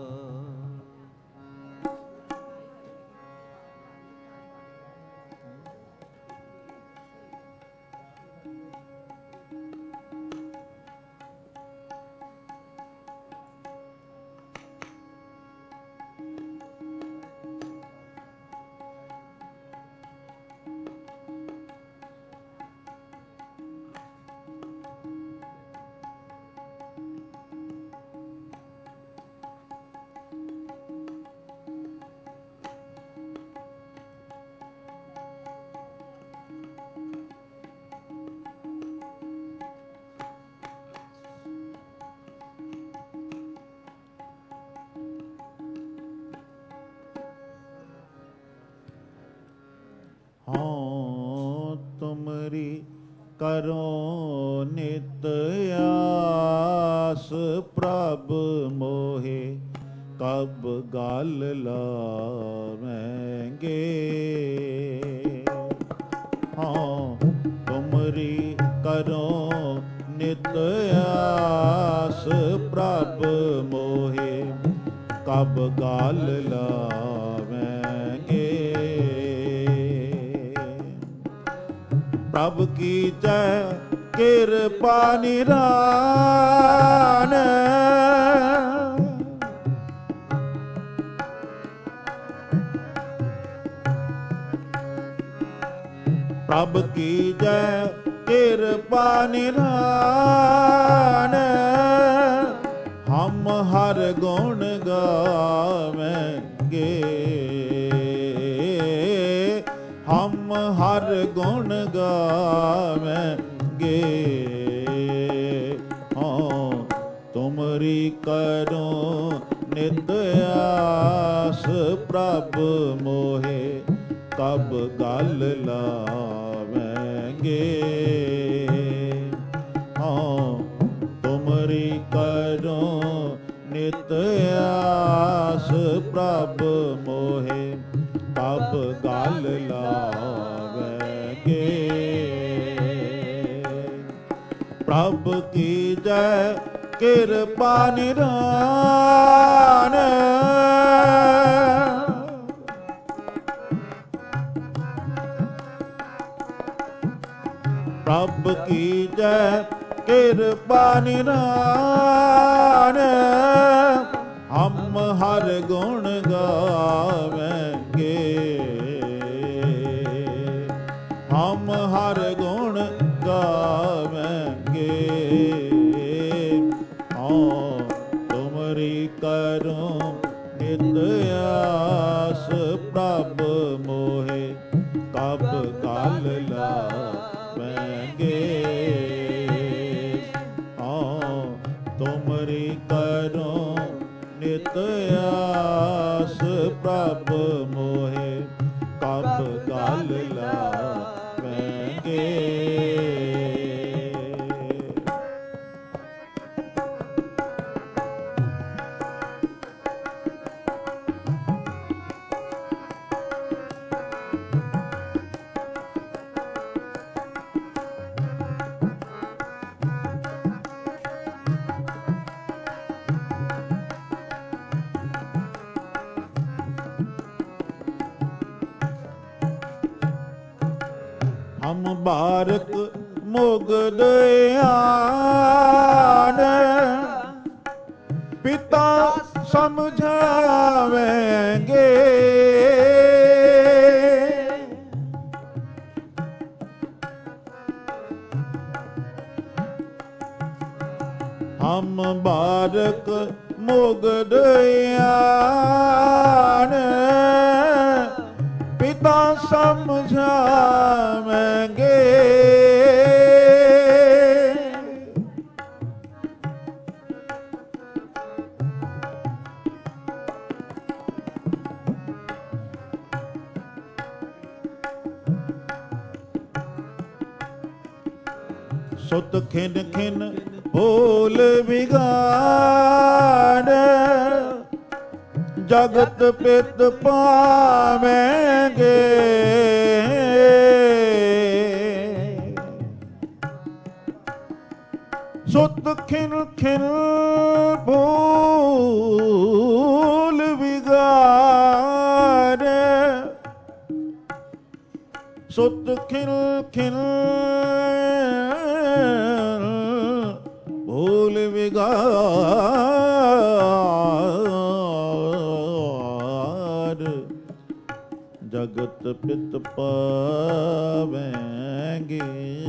ਹਉ ਤੁਮਰੀ ਕਰੋ ਨਿਤ ਆਸ, ਪ੍ਰਭ ਮੋਹਿ ਕਬ ਗਲ ਲਾਵੈਂਗੇ। ਹਉ ਤੁਮਰੀ ਕਰੋ ਨਿਤ ਆਸ, ਪ੍ਰਭ ਮੋਹਿ ਕਬ ਗਲ ਲਾਵੈਂਗੇ। ਪ੍ਰਭ ਕੀਜੈ ਕਿਰਪਾ ਨਿਰਾਨ, ਪ੍ਰਭ ਕੀਜੈ ਕਿਰਪਾ ਨਿਰਾਨ। ਹਮ ਹਰ ਗੁਣ ਗਾਵੈਂਗੇ, ਹਮ ਹਰ ਗੁਣ ਗਾਵੈਂਗੇ। ਹਉ ਤੁਮਰੀ ਕਰੋ ਨਿਤ ਆਸ, ਪ੍ਰਭ ਮੋਹਿ ਕਬ ਗਲ ਲਾਵੈਂਗੇ। ਹਉ ਤੁਮਰੀ ਕਰੋ ਨਿਤ ਆਸ, ਪ੍ਰਭ ਮੋਹਿ ਕਬ ਗਲ ਲਾਵੈਂਗੇ। ਪ੍ਰਭ ਕੀਜੈ ਕਿਰਪਾ ਨਿਰਾਨ, ਪ੍ਰਭ ਕੀਜੈ ਕਿਰਪਾ ਨਿਰਾਨ। ਹਮ ਹਰ ਗੁਣ ਗਾਵੈਂਗੇ, ਹਮ ਹਰ ਗੁਣ ਗਾਵੈਂਗੇ। ਹਉ ਤੁਮਰੀ ਕਰੋ ਨਿਤ ਆਸ, ਪ੍ਰਭ ਮੋਹਿ ਕਬ ਗਲ ਲਾਵੈਂਗੇ। ਹਉ ਤੁਮਰੀ ਕਰੋ ਨਿਤ ਆਸ, ਪ੍ਰਭ ਮੋਹਿ ਕਬ ਗਲ ਲਾਵੈਂਗੇ। ਹਮ ਬਾਰਕ ਮੁਗਦ ਆਨ ਪਿਤਾ ਸਮਝਾਵੇਂਗੇ ਹਮ ਬਾਰਕ ਮੁਗਦ ਆਨ ਪਿਤਾ ਸਮਝਾਵੇਂਗੇ ਸੁਤ ਖਿਨ ਖਿਨ ਭੂਲ ਵਿਗਾੜ ਜਗਤ ਪਿਤ ਪਾਵੇਂਗੇ ਸੁਤ ਖਿਨ ਖਿਨ ਭੂਲ ਵਿਗਾੜ ਸੁਤ ਖਿਨ ਖਿਨ ਭੂਲ ਵਿਗਾੜ ਜਗਤ ਪਿਤ ਪਾਵੇਂਗੇ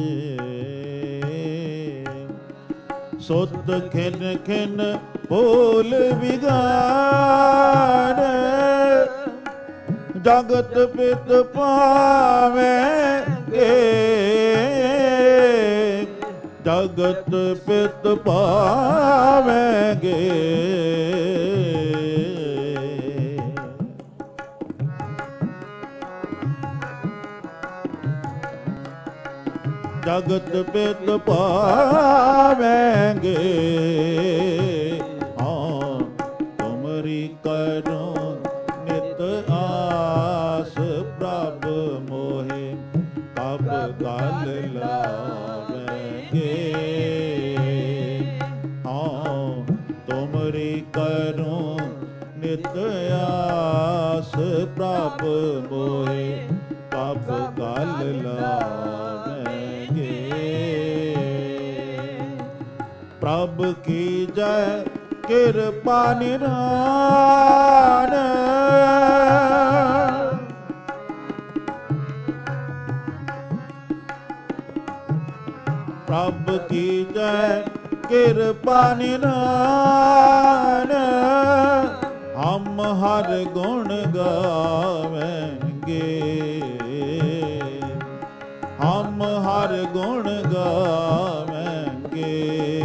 ਸੁਤ ਖਿਨ ਖਿਨ ਭੂਲ ਵਿਗਾੜ ਜਗਤ ਪਿਤ ਪਾਵੇਂਗੇ ਜਗਤ ਪਿਤ ਪਾਵੇਂਗੇ ਜਗਤ ਪਿਤ ਪਾਵੇਂਗੇ ਹਾਂ ਤੁਮਰੀ ਕਰੋ ਨਿਤ ਆਸ ਪ੍ਰਭ ਮੋਹਿ ਤਬ ਗਲ ਲਾਵੇਂਗੇ ਹਾਂ ਤੁਮਰੀ ਕਰੋ ਨਿਤ ਆਸ ਪ੍ਰਭ ਮੋਹਿ ਤਬ ਗਲ ਲਾਵੇਂਗੇ ਪ੍ਰਭ ਕੀ ਜੈ ਕਿਰਪਾ ਨਿਧਾਨ ਪ੍ਰਭ ਕੀ ਜੈ ਕਿਰਪਾ ਨਿਧਾਨ ਹਮ ਹਰ ਗੁਣ ਗਾਵੇਂਗੇ ਹਮ ਹਰ ਗੁਣ ਗਾਵੇਂਗੇ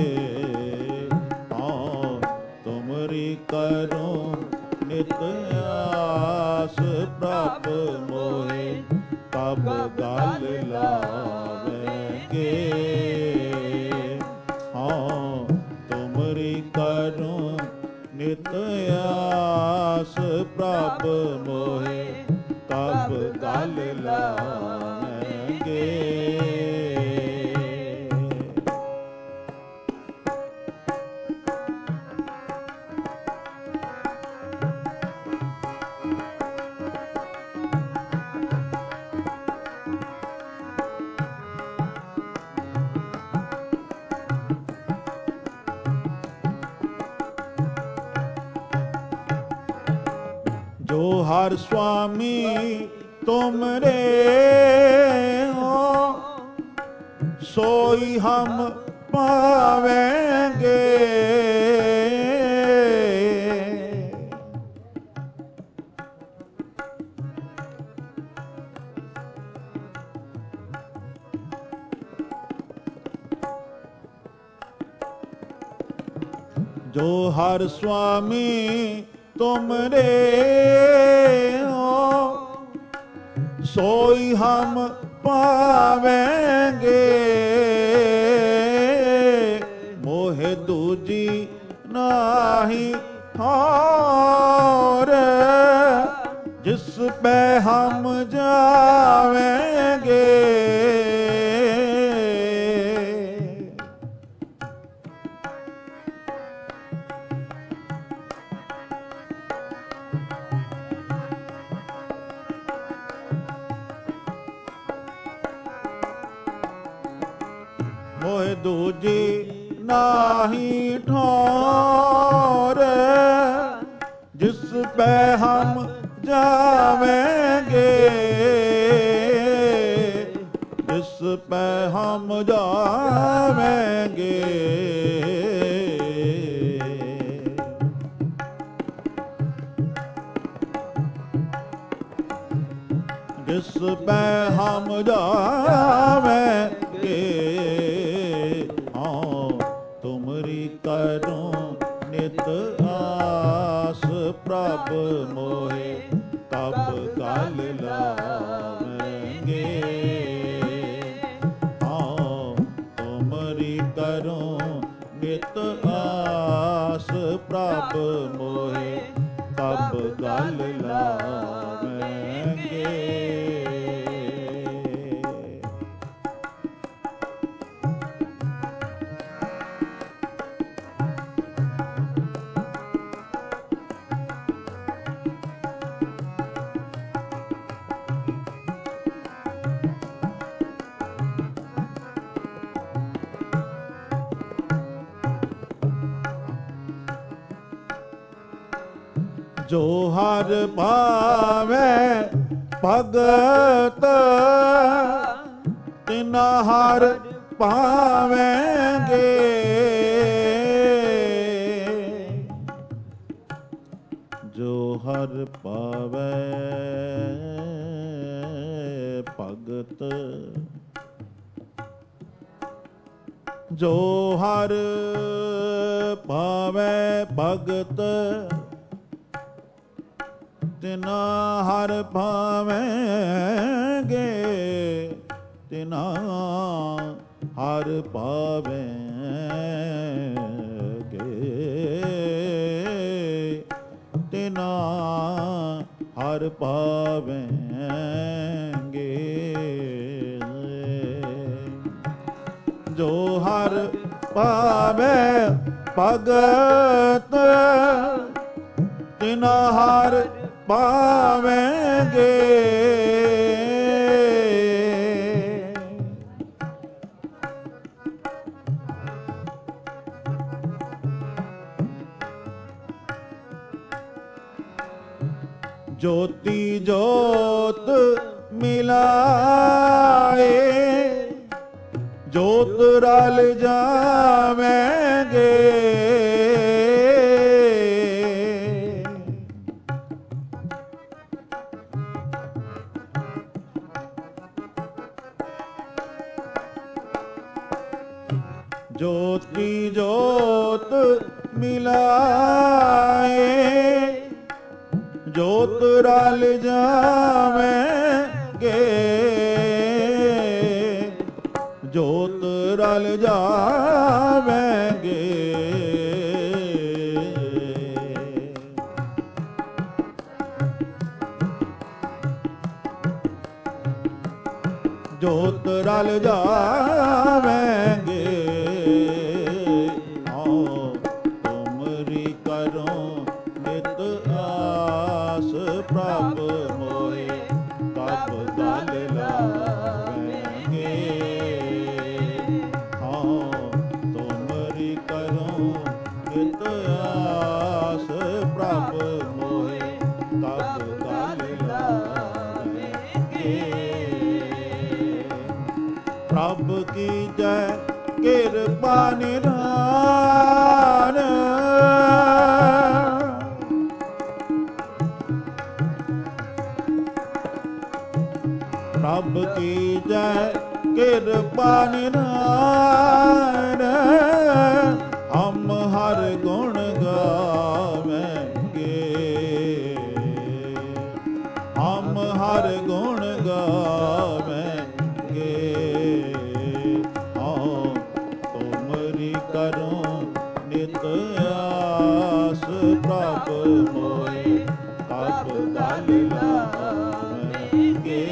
ਹਾਂ ਤੁਮਰੀ ਕਰੋ ਨਿਤ ਆਸ ਪ੍ਰਭ ਮੋਹਿ ਤਬ ਗਲ ਲਾਵੇਂਗੇ ਹਾਂ ਤੁਮਰੀ ਕਰੋ ਨਿਤ ਆਸ ਪ੍ਰਭ ਮੋਹਿ ਤਬ ਗਲ ਲਾਵੇਂਗੇ ਜੋ ਹਰ ਸੁਆਮੀ ਤੁਮਰੇ ਹੋ ਸੋਈ ਹਮ ਪਾਵੇਂਗੇ ਜੋ ਹਰ ਸੁਆਮੀ ਤੁਮਰੇ ਹੋ ਸੋਈ ਹਮ ਪਾਵੇਂਗੇ, ਮੋਹਿ ਦੂਜੀ ਨਾਹੀ ਹੋਰ, ਜਿਸ ਪੈ ਹਮ ਜਾਵੇਂਗੇ। ਮੋਹਿ ਦੂਜੀ ਨਾਹੀ ਠੌਰ, ਜਿਸ ਪੈ ਹਮ ਜਾਵੇਂਗੇ, ਜਿਸ ਪੈ ਹਮ ਜਾਵੇਂਗੇ। ਜਿਸ ਪੈ ਹਮ ਜਾਵੇਂਗੇ, ਹਾਂ ਤੁਮਰੀ ਕਰੂੰ ਨਿਤ ਆਸ, ਪ੍ਰਭ ਮੋਹਿ ਤਬ ਗਲ ਲਾਵੇਂਗੇ। ਹਾਂ ਤੁਮਰੀ ਕਰੂੰ ਨਿਤ ਆਸ, ਪ੍ਰਭ ਮੋਹਿ ਤਬ ਗਲ ਲਾਵੇਂਗੇ। ਜੋ ਹਰ ਭਾਵੈ ਭਗਤ, ਤਿਨਾ ਹਰ ਪਾਵੇਂਗੇ। ਜੋ ਹਰ ਪਾਵੈ ਭਗਤ, ਜੋ ਹਰ ਭਾਵੈ ਭਗਤ, ਤਿਨਾ ਹਰ ਪਾਵੇਂਗੇ, ਤਿਨਾ ਹਰ ਪਾਵੇਂਗੇ, ਤਿਨਾ ਹਰ ਪਾਵੇਂਗੇ। ਜੋ ਹਰ ਪਾਵੇ ਭਗਤ, ਤਿਨਾ ਹਰ ਪਾਵੇਂਗੇ। ਜੋਤੀ ਜੋਤ ਮਿਲਾਏ, ਜੋਤ ਰਲ ਜਾਵੇਂਗੇ। ਜੋਤੀ ਜੋਤ ਮਿਲਾਏ, ਜੋਤ ਰਲ ਜਾਵੇਂਗੇ, ਜੋਤ ਰਲ ਜਾਵੇਂਗੇ। ਜੋਤ ਰਲ ਜਾਵੇਂਗੇ। ਪ੍ਰਭ ਮੋਹਿ ਤਬ ਗਲ ਲਾਵੇਂਗੇ। ਹਾਂ ਤੁਮਰੀ ਕਰੂੰ ਨਿਤ ਆਸ, ਪ੍ਰਭ ਮੋਹਿ ਤਬ ਗਲ ਲਾਵੇਂਗੇ। ਪ੍ਰਭ ਕੀ ਜੈ ਕਿਰਪਾ ਨਿਧਾਨ, ਪ੍ਰਭ ਕੀ ਜੈ ਕਿਰਪਾ ਨਿਧਾਨ। ਹਮ ਹਰ ਗੁਣ ਗਾਵੇਂਗੇ, ਹਮ ਹਰ ਗੁਣ ਗਾਵੇਂਗੇ। ਨਿਤ ਆਸ ਪ੍ਰਭ ਮੋਏ ਕਬ ਗਲ ਲਾਵੇਂਗੇ।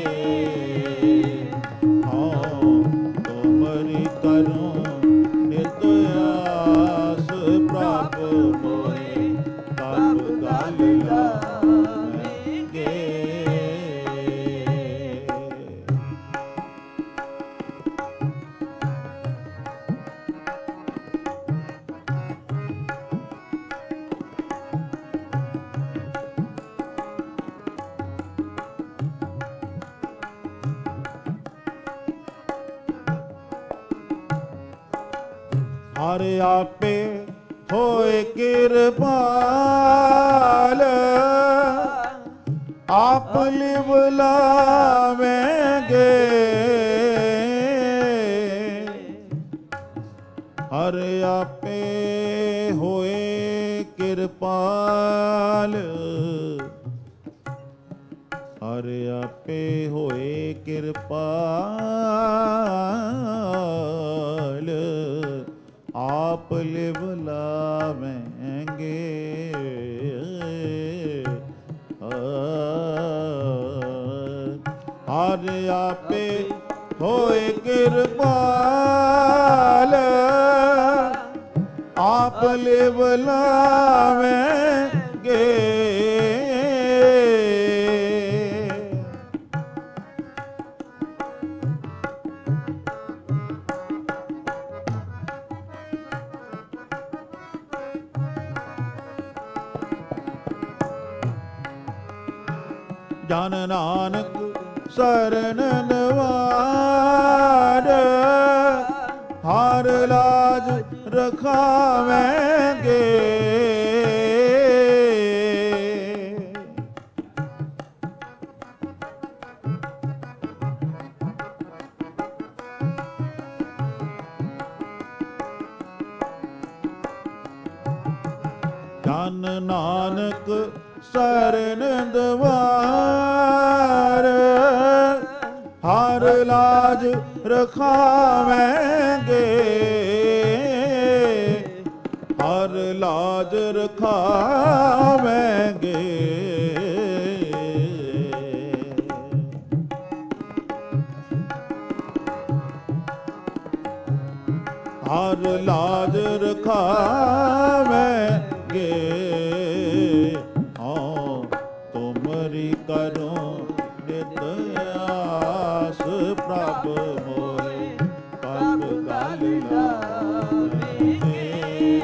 ਹਉ ਤੁਮਰੀ ਕਰੂੰ ਨਿਤ ਆਸ ਪ੍ਰਭ ਮੋਏ ਕਬ ਗਲ ਲਾਵੇਂਗੇ। ਹਰ ਆਪੇ ਹੋਏ ਕਿਰਪਾਲ ਆਪ ਲਿਵ ਲਾਵੇਂਗੇ। ਹਰ ਆਪੇ ਹੋਏ ਕਿਰਪਾਲ ਹਰ ਆਪੇ ਹੋਏ ਕਿਰਪਾਲ ਆਪ ਲਿਵ ਲਾਵੇਂਗੇ। ਹਰ ਆਪੇ ਹੋਏ ਕਿਰਪਾਲ ਆਪ ਲਿਵ ਲਾਵੇਂਗੇ। ਜਨ ਨਾਨਕ ਸਰਨ ਨਵਾਰ ਹਰ ਲਾਜ ਰਖਾਵੇਂਗੇ। ਜਨ ਨਾਨਕ ਸਰਨ ਦਵਾਰ ਹਰ ਲਾਜ ਰਖਾਵੇਂਗੇ। ਹਰ ਲਾਜ ਰਖਾਵੇਂਗੇ। ਹਰ ਲਾਜ ਰਖਾਵੇਂਗੇ। ਤੁਮਰੀ ਕਰੂੰ ਨਿਤ ਆਸ ਪ੍ਰਭ ਮੋਏ ਕਬ ਗਲ ਲਾਵੇਂਗੇ।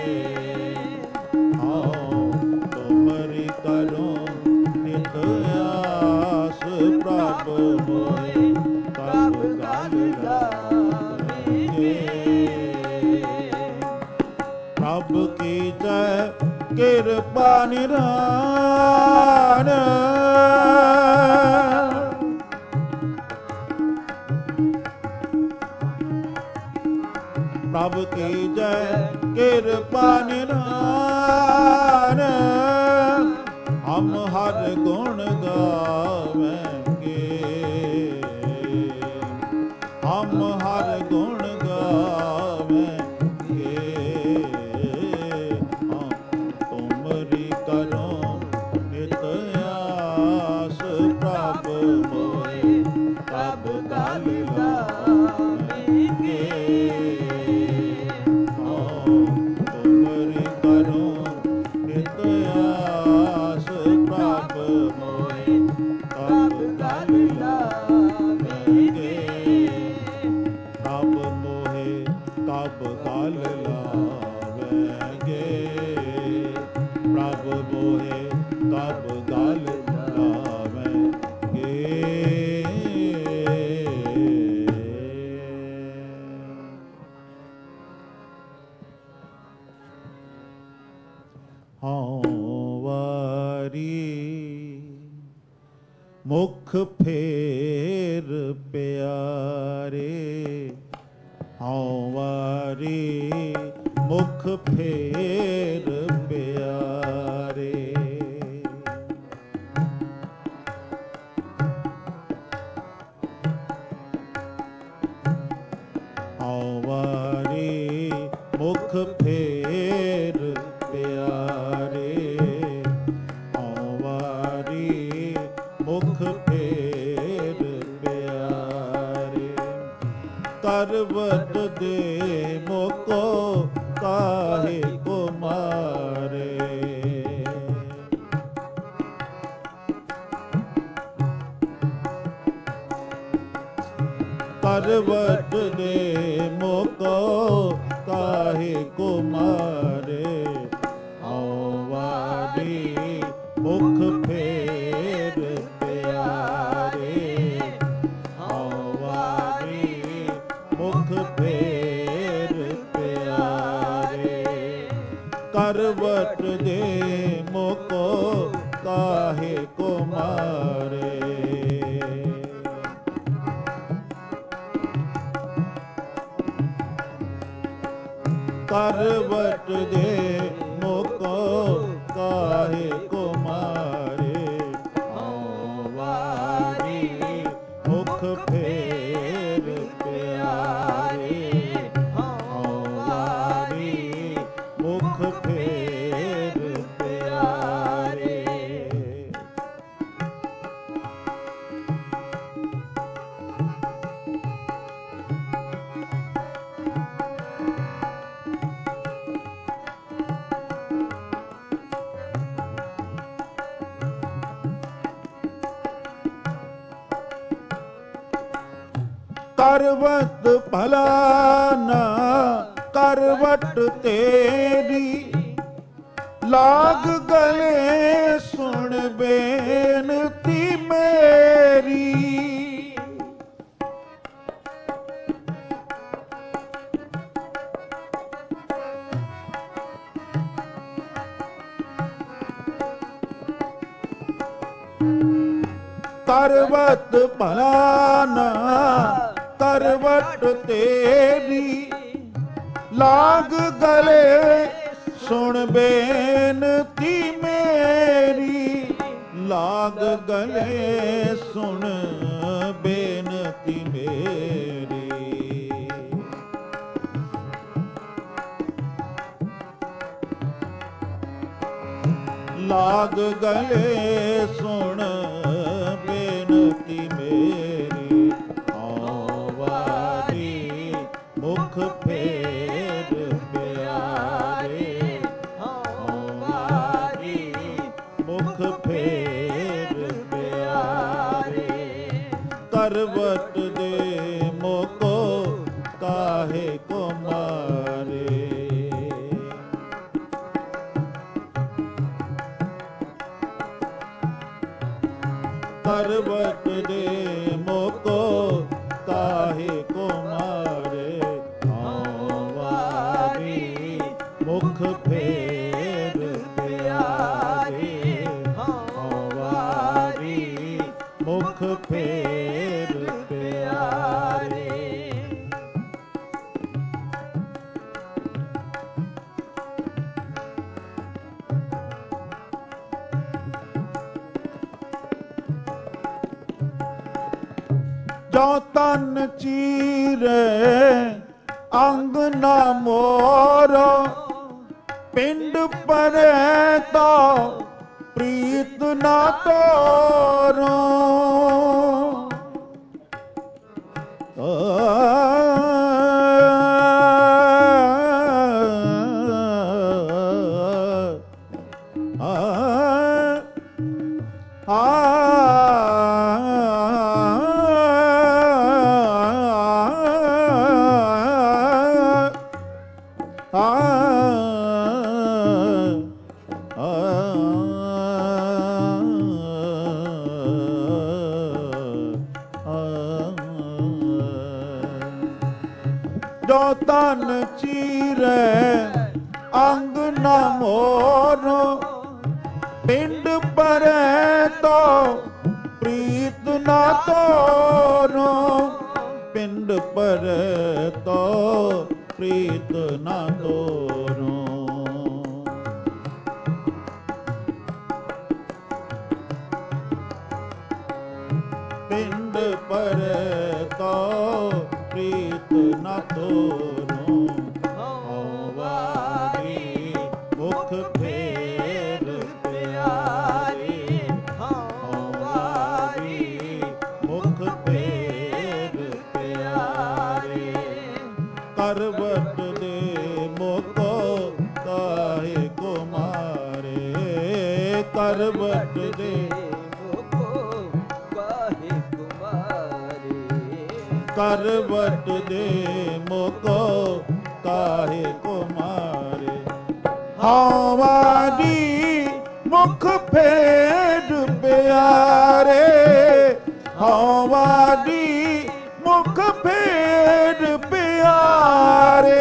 ਹਉ ਤੁਮਰੀ ਕਰੂੰ ਨਿਤ ਆਸ ਪ੍ਰਭ ਮੋਏ ਕਬ ਗਲ ਲਾਵੇਂਗੇ। ਪ੍ਰਭ ਕੀ ਜੈ ਕਿਰਪਾ ਨਿਧਾਨ ਪ੍ਰਭ ਕੀ ਜੈ ਕਿਰਪਾ ਨਿਧਾਨ ਹਮ ਹਰ ਗੁਣ ਗਾਵੇਂਗੇ। ਹਮ ਹਰ ਗੁਣ ਗਾਵੇਂਗੇ। ਤੁਮਰੀ ਕਰੂੰ ਨਿਤ ਆਸ ਪ੍ਰਭ ਮੋਏ ਕਬ ਗਲ ਲਾਵੇਂਗੇ। ਤੁਮਰੀ ਕਰੂੰ ਨਿਤ ਆਸ ਪ੍ਰਭ ਮੋਏ ਕਬ ਗਲ ਲਾਵੇਂਗੇ। ਪ੍ਰਭ ਮੋਹੇ ਕਬ ਗਲ ਲਾਵੇਂਗੇ। ਪ੍ਰਭ ਮੋਹੇ ਕਬ ਗਲ ਲਾਵੇਂਗੇ। ਹਉ ਵਾਰੀ ਮੁਖ ਫੇਰ ਪਿਆਰੇ। ਹਉ ਵਾਰੀ ਮੁਖ ਫੇਰ ਪਿਆਰੇ। ਹਉ ਵਾਰੀ ਮੁਖ ਫੇਰ ਕਰਵਟ ਦੇ ਮੋਕੋ ਕਾਹੇ ਕੋ ਮਾਰੇ, ਹਉ ਵਾਰੀ ਮੁਖ ਫੇਰ ਪਿਆਰੇ, ਹਉ ਵਾਰੀ ਮੁਖ ਫੇਰ ਪਿਆਰੇ। ਕਰਵਟ ਦੇ ਮੋਕੋ ਕਾਹੇ ਕੋ ਮਾਰੇ। ਕਰਵਟ ਦੇ ਮੋਕੋ ਕਾਹੇ ਕੋ ਮਾਰੇ, ਹਉ ਵਾਰੀ ਮੁਖ ਫੇਰ ਪਿਆਰੇ, ਹਉ ਵਾਰੀ ਮੁਖ ਫੇਰ ਪਿਆਰੇ। ਕਰਵਟ ਭਲਾ ਨਾ ਕਰਵਟ ਤੇਰੀ, ਲਾਗ ਗਲੇ ਸੁਣ ਬੇਨਤੀ ਮੇਰੀ। ਕਰਵਟ ਭਲਾ ਨਾ ਕਰਵਟ ਤੇਰੀ, ਲਾਗ ਗਲੇ ਸੁਣ ਬੇਨਤੀ ਮੇਰੀ, ਲਾਗ ਗਲੇ ਸੁਣ ਬੇਨਤੀ ਮੇਰੀ। ਲਾਗ ਗਲੇ ਸੁਣ ਬੇਨਤੀ ਮੇਰੀ, ਹਉ ਵਾਰੀ ਮੁਖ ਫੇਰ ਪਿਆਰੇ, ਹਉ ਵਾਰੀ ਮੁਖ ਫੇਰ ਪਿਆਰੇ। ਕਰਵਟ ਦੇ ਮੋਕੋ ਕਾਹੇ ਕੋ ਮਾਰੇ। ਕਰਵਟ ਦੇ ਮੋਕੋ ਕਾਹੇ ਕੋ ਮਾਰੇ, ਹਉ ਵਾਰੀ ਮੁਖ ਫੇਰ ਪਿਆਰੇ, ਹਉ ਵਾਰੀ ਮੁਖ ਫੇਰ ਪਿਆਰੇ। ਜੋ ਤਨ ਚੀਰੇ ਅੰਗ ਨਾ ਮੋਰੋ, ਪਿੰਡ ਪਰੇ ਤਾਂ ਪ੍ਰੀਤ ਨਾ ਤੋਰੋ। ਜੋ ਤਨ ਚੀਰੇ ਅੰਗ ਨਾ ਮੋਰੋ, ਪਿੰਡ ਪਰੇ ਤੋ ਪ੍ਰੀਤ ਨਾ ਤੋਰੋ। ਪਿੰਡ ਪਰੇ ਤੋ ਪ੍ਰੀਤ ਨਾ ਤੋਰੋ। ਪਿੰਡ ਪਰੇ ਤੋ ਪ੍ਰੀਤ ਨਾ ਤੋਰੋ, ਹਉ ਵਾਰੀ ਮੁਖ ਫੇਰ ਪਿਆਰੇ, ਹਉ ਵਾਰੀ ਮੁਖ ਫੇਰ ਪਿਆਰੇ। ਕਰਵਟ ਦੇ ਮੋਕੋ ਕਾਹੇ ਕੋ ਮਾਰੇ, ਕਰਵਟ ਦੇ करवट दे मोको काहे को मारे। हमारी मुख फेर प्यारे, हमारी मुख फेर प्यारे।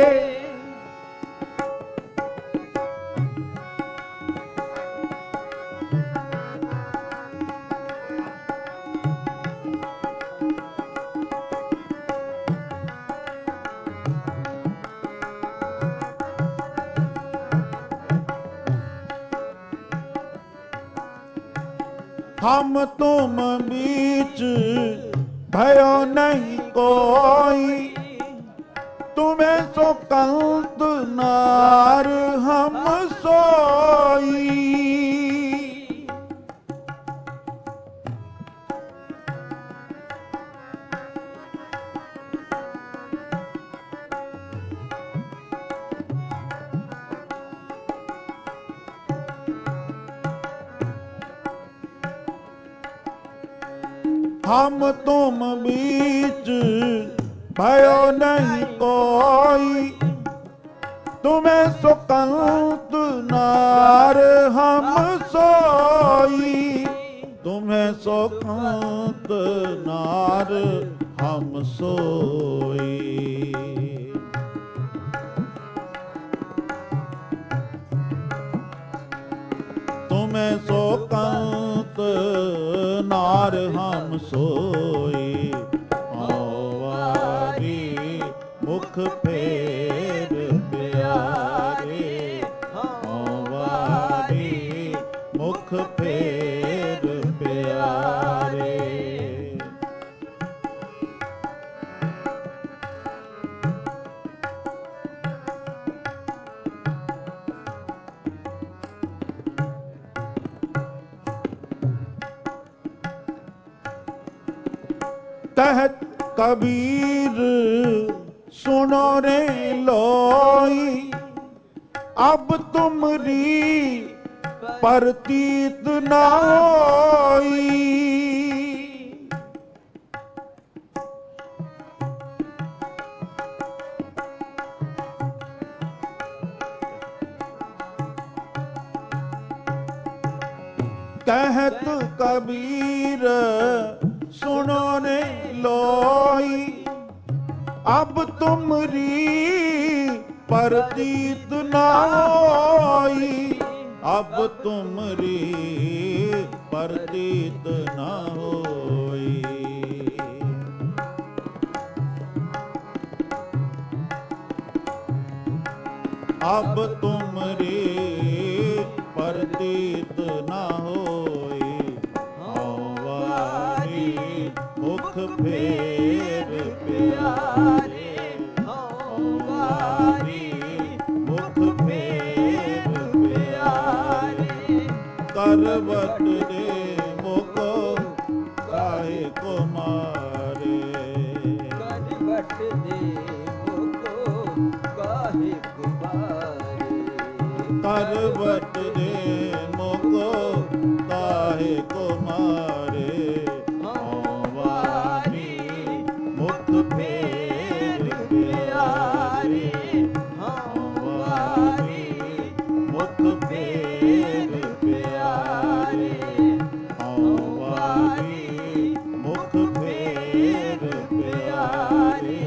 हम तुम बीच भयो नहीं कोई, तुम्हें सो कंत नार हम सोई। हम तुम बीच भयो नहीं कोई, तुम्हें सुकंत नार हम सोई। तुम्हें सुकंत नार हम सोई। तुम्हें सुकंत नार हम सोई। हमारी मुख फेर प्यारे, हमारी मुख फेर प्यारे। कहत कबीर सुनो रे लोई, अब तुमरी प्रतीत न होई। कहत कबीर सुनो ने लोई, अब तुमरी प्रतीत न होई। अब तुमरी प्रतीत न होई। अब तुमरी प्रतीत न होई। हमारी मुख फेर प्यारे, हमारी मुख फेर प्यारे। करवट दे मोको काहे को मारे, करवट दे मोको काहे को मारे। करवट दे मोको काहे को मारे। हमारी मुख फेर प्यारे, हमारी मुख फेर प्यारे। हमारी मुख फेर प्यारे,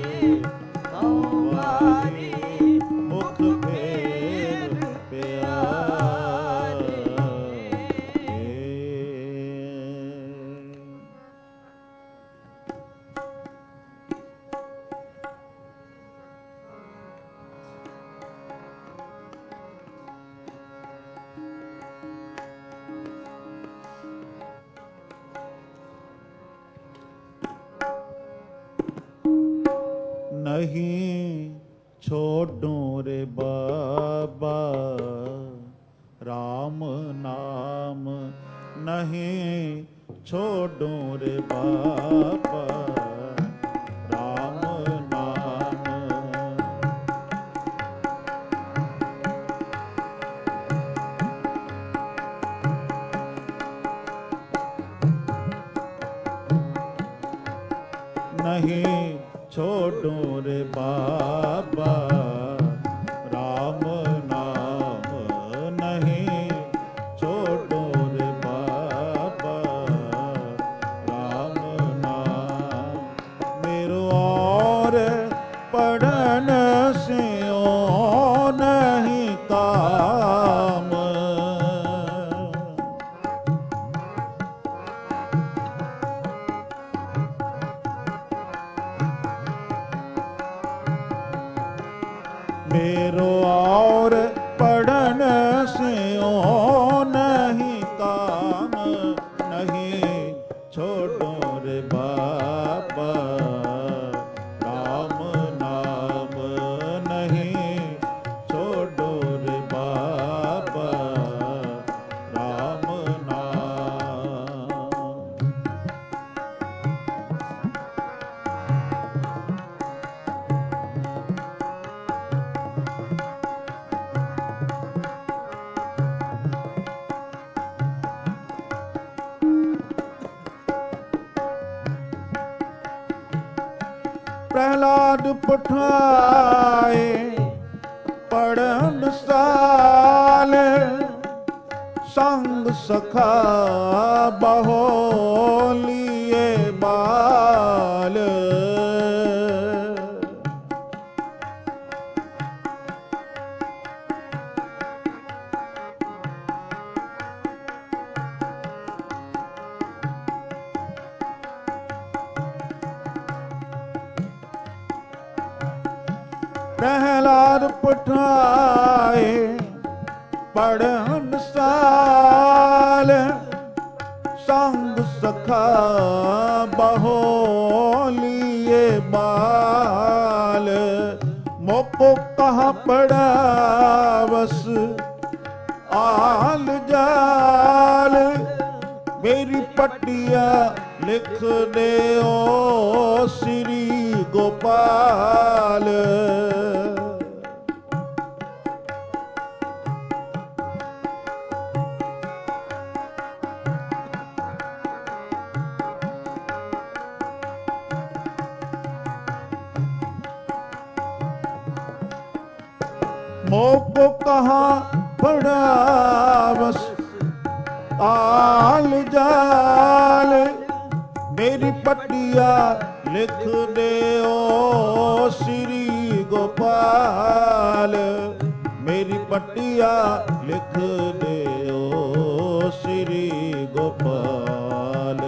हमारी मुख फेर प्यारे। नहीं छोड़ूं रे बाबा राम नाम, नहीं छोड़ूं रे बाबा राम नाम। नहीं छोड़ू रे बाबा राम नाम नहीं छोड़ू रे बाबा राम नाम मेरो और पढ़न से ओ नहीं काम मेरो और पढ़न से ओ नहीं काम नहीं छोड़ो रे बाबा राम नाम नहीं छोड़ो रे बाबा राम नाम प्रहलाद पुठाए पढ़न साल संग सखा बहोलिए बाल प्रहलाद पुठाए पढ़न साल संग सखा बहोलिए बाल मोको कहाँ पड़ा बस आल जाल मेरी पटिया लिख दे ओ श्री गोपाल मोको कहाँ पड़ा बस आल जाल मेरी पटिया लिख दे ओ श्री गोपाल मेरी पटिया लिख दे ओ श्री गोपाल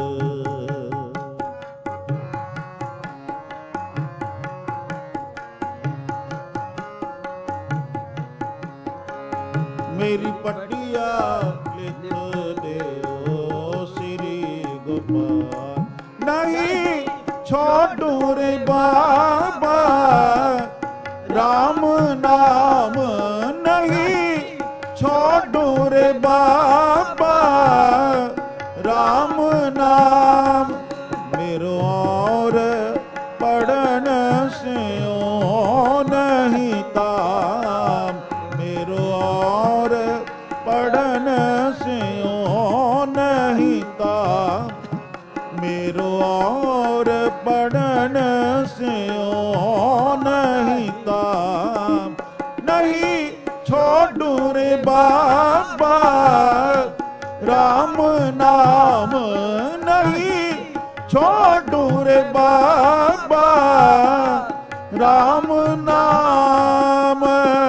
मेरी पटिया लिख दे ओ श्री गोपाल नहीं छोड़ू रे बाबा राम नाम नहीं छोड़ू रे बाबा राम नाम मेरो और पढ़न से ओ नहीं काम मेरो और पढ़न से ओ नहीं काम मेरो और पढ़न से ओ नहीं काम नहीं छोड़ू रे बाबा राम नाम नहीं छोड़ू रे बाबा राम नाम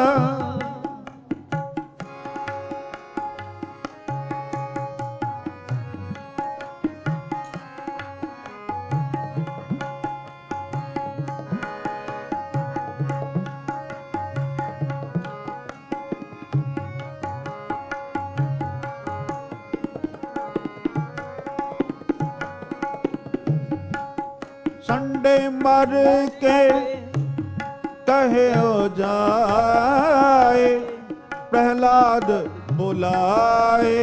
संडे मर के कहे हो जाए प्रहलाद बुलाए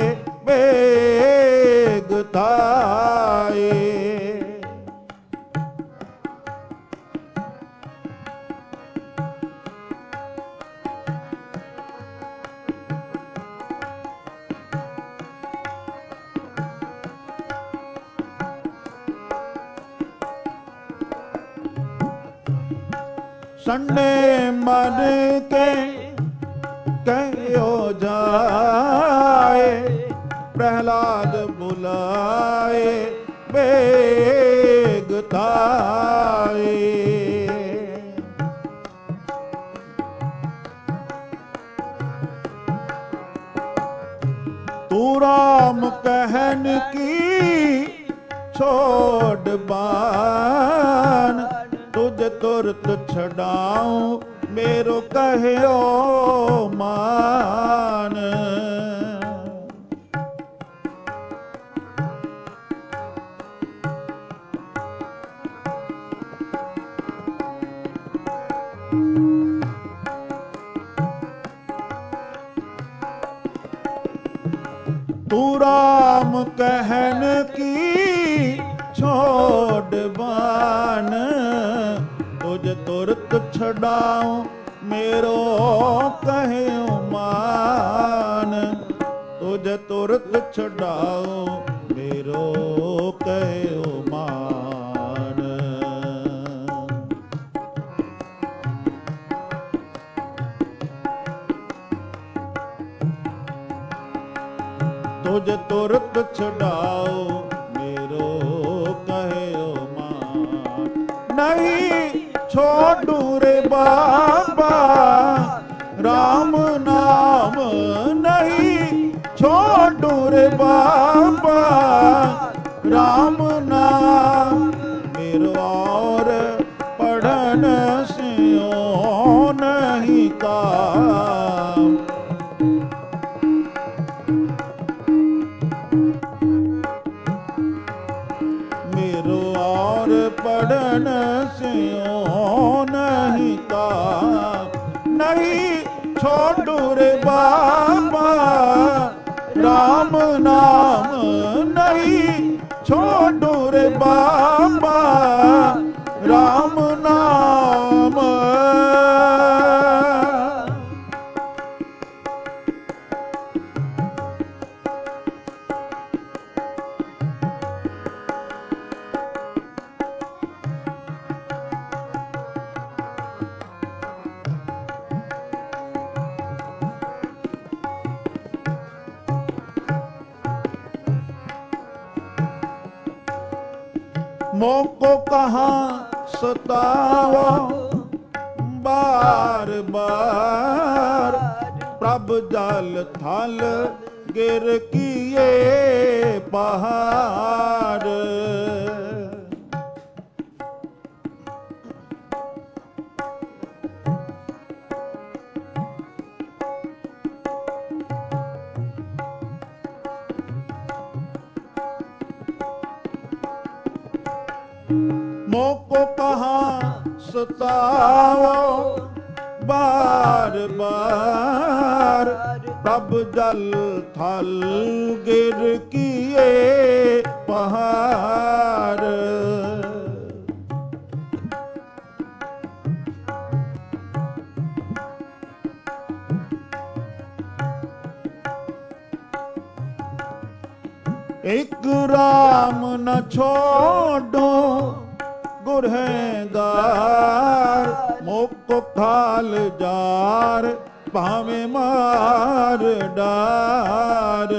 बेग थाए सन्ने मन के कहो जाए, प्रहलाद बुलाए बेग ताए। तू राम कहन की छोड़ बान, तुझ तुरत छड़ाऊं मेरो कहो मान। तू राम कहन की छोड़ बान, तुझ तुरत छड़ाऊं मेरो कहो मान। तुझ तुरत छड़ाऊं मेरो कहो मान। तुझ तुरत छड़ाओ मेरो कहो मान। नहीं छोड़ू रे बाबा राम नाम, नहीं छोड़ू रे बाबा राम नाम। मेरो और पढ़न से नहीं काम। मेरो और पढ़न से नहीं काम। नहीं छोड़ू रे बाबा राम नाम, नहीं छोड़ू रे बाबा राम नाम। मोको कहाँ सताओ बार बार, प्रभ जल थल गिर किए पहाड़। मोको कहाँ सताओ बार बार, प्रभ जल थल गिर किए पहाड़। एक राम न छोड़ो गुरहगार, मोको खाल जार भावे मार डार।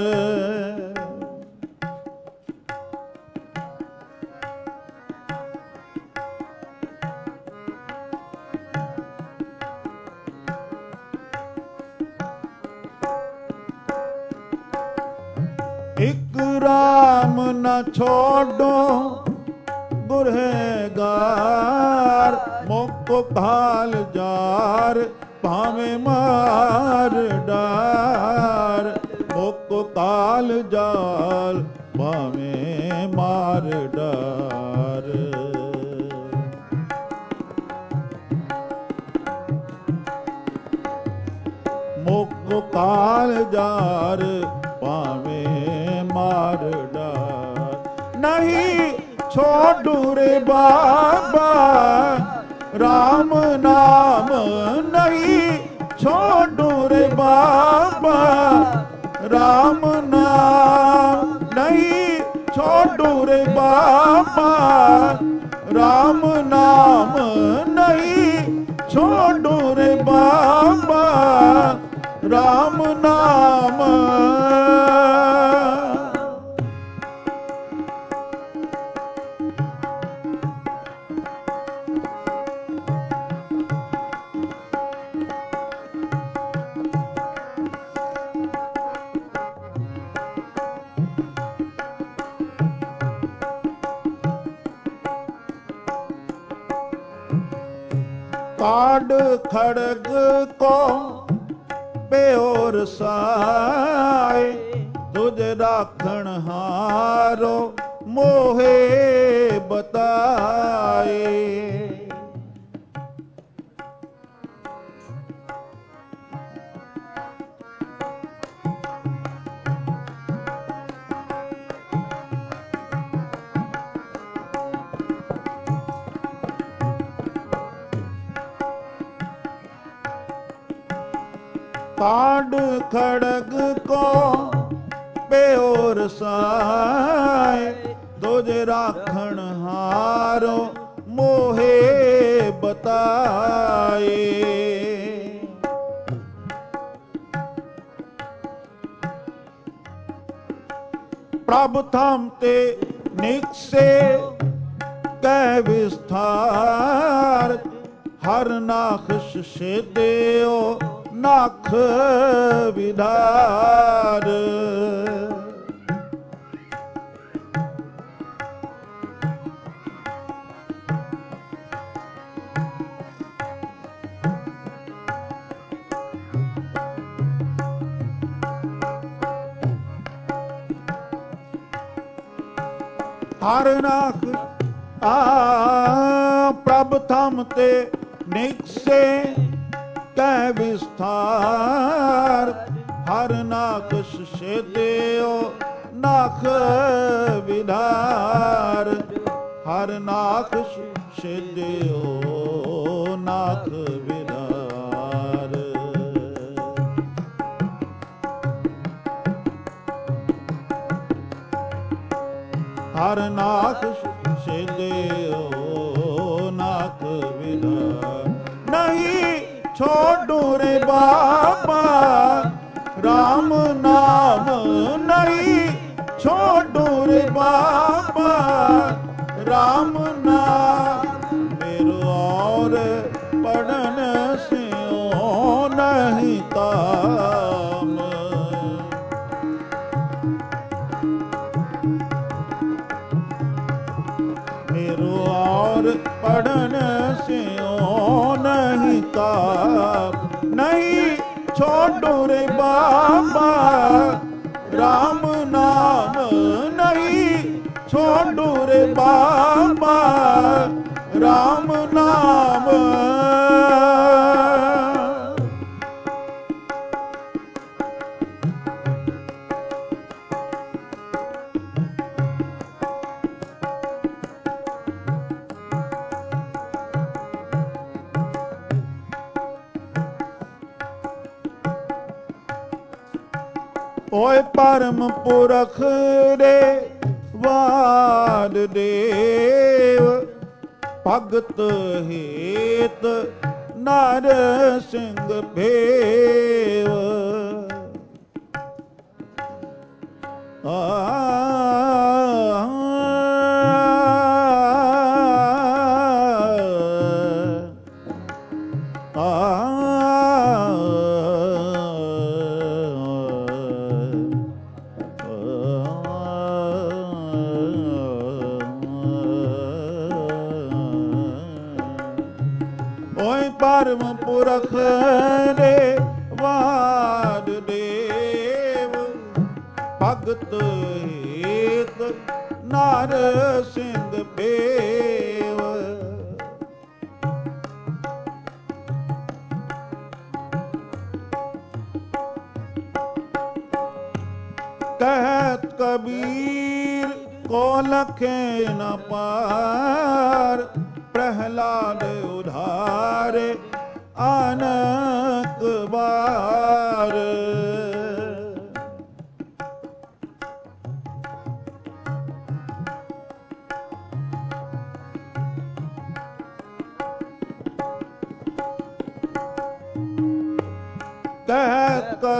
एक राम न छोड़ो गुरहगार, मोको खाल जार भावे मार डार। मोको काल जाल भावे मार डार। मोको काल जार पावे मार डार। नहीं छोड़ू रे बाबा राम नाम, नहीं छोड़ू रे बाबा राम नाम। नहीं छोड़ू रे बाबा राम नाम, नहीं छोड़ू ਛੋਡੂ ਰੇ ਬਾਬਾ ਰਾਮ ਨਾਮ। ਕਾਢ ਖੜਗ ਕੋ ਪਿਓਰ ਸਾਏ, ਤੁਝ ਰਾਖਣ ਹਾਰੋ ਮੋਹੇ ਬਤਾਏ। ਕਾਢ ਖੜਗ ਕੋ ਪਿਓਰ ਸਾਏ, ਤੁਝ ਰਾਖਣ ਹਾਰੋ ਮੋਹੇ ਬਤਾਏ। ਪ੍ਰਭ ਥਮ ਤੇ ਨਿਕਸੇ ਕੈ ਵਿਸਥਾਰ, ਹਰ ਨਾਖਸ਼ ਛੇਦਿਓ ਨਾਖ ਵਿਧਾਰ। ਹਰ ਨਾਖ ਆ ਪ੍ਰਭ ਥਮ ਤੇ ਨਿਕਸੇ ਕੈ ਵਿਸਥਾਰ, ਹਰ ਨਾਖਸ਼ ਛੇਦਿਓ ਨਾਖ ਵਿਧਾਰ। ਹਰ ਨਾਖਸ਼ ਛੇਦਿਓ ਨਾਖ ਵਿਧਾਰ। ਹਰ ਨਾਖਸ਼ ਛੇਦਿਓ ਨਾਖ ਵਿਧਾਰ। ਨਹੀਂ ਛੋਡੂ ਰੇ ਬਾਬਾ ਰਾਮ ਨਾਮ, ਨਹੀਂ ਛੋਡੂ ਰੇ ਬਾਬਾ ਰਾਮ ਨਾਮ। मेरो और पढ़न स्यों नहीं काम। मेरो और पढ़न स्यों नहीं काम। नहीं छोड़ो रे बाबा राम नाम, नहीं छोड़ो रे बाबा राम नाम। ओए परम पुरख रे वाद देव, भगत हेत नर सिंह भेव। आ परम पुरख रे वाद देव, भगत हेत नर सिंह भेव। कहत कबीर को लखे न पार, प्रहलाद उधारे अनक बार।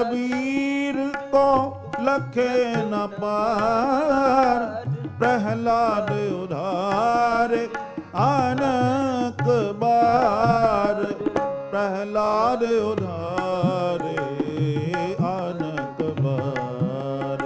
कबीर को लखे न पार, प्रहलाद उधारे अनेक बार, प्रहलाद उधारे अनेक बार।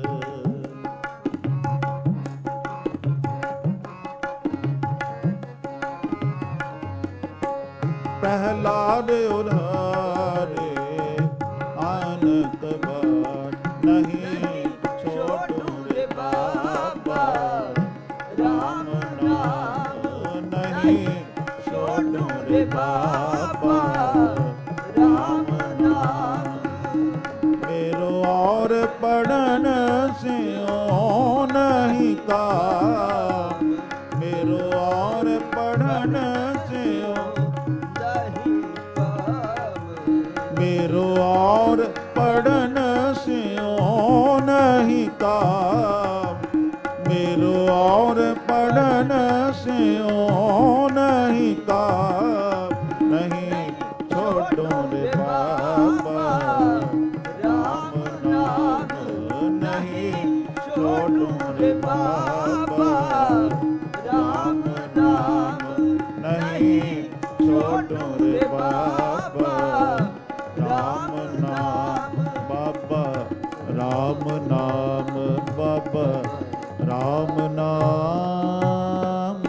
प्रहलाद उधारे अनेक बार, नहीं छोड़ू रे बाबा राम नाम, नहीं छोड़ू रे बाबा राम नाम। मेरो और पढ़न से ओ नहीं काम, मेरो और पढ़न से नहीं काम, मेरो और पढ़न से ओ नहीं काम, मेरो और पढ़न से ओ नहीं काम, नहीं छोड़ो रे बाबा राम नाम, नहीं छोड़ो रे बाबा राम नाम, नहीं छोड़ो रे बाबा राम नाम, बाबा राम नाम, बाबा राम नाम।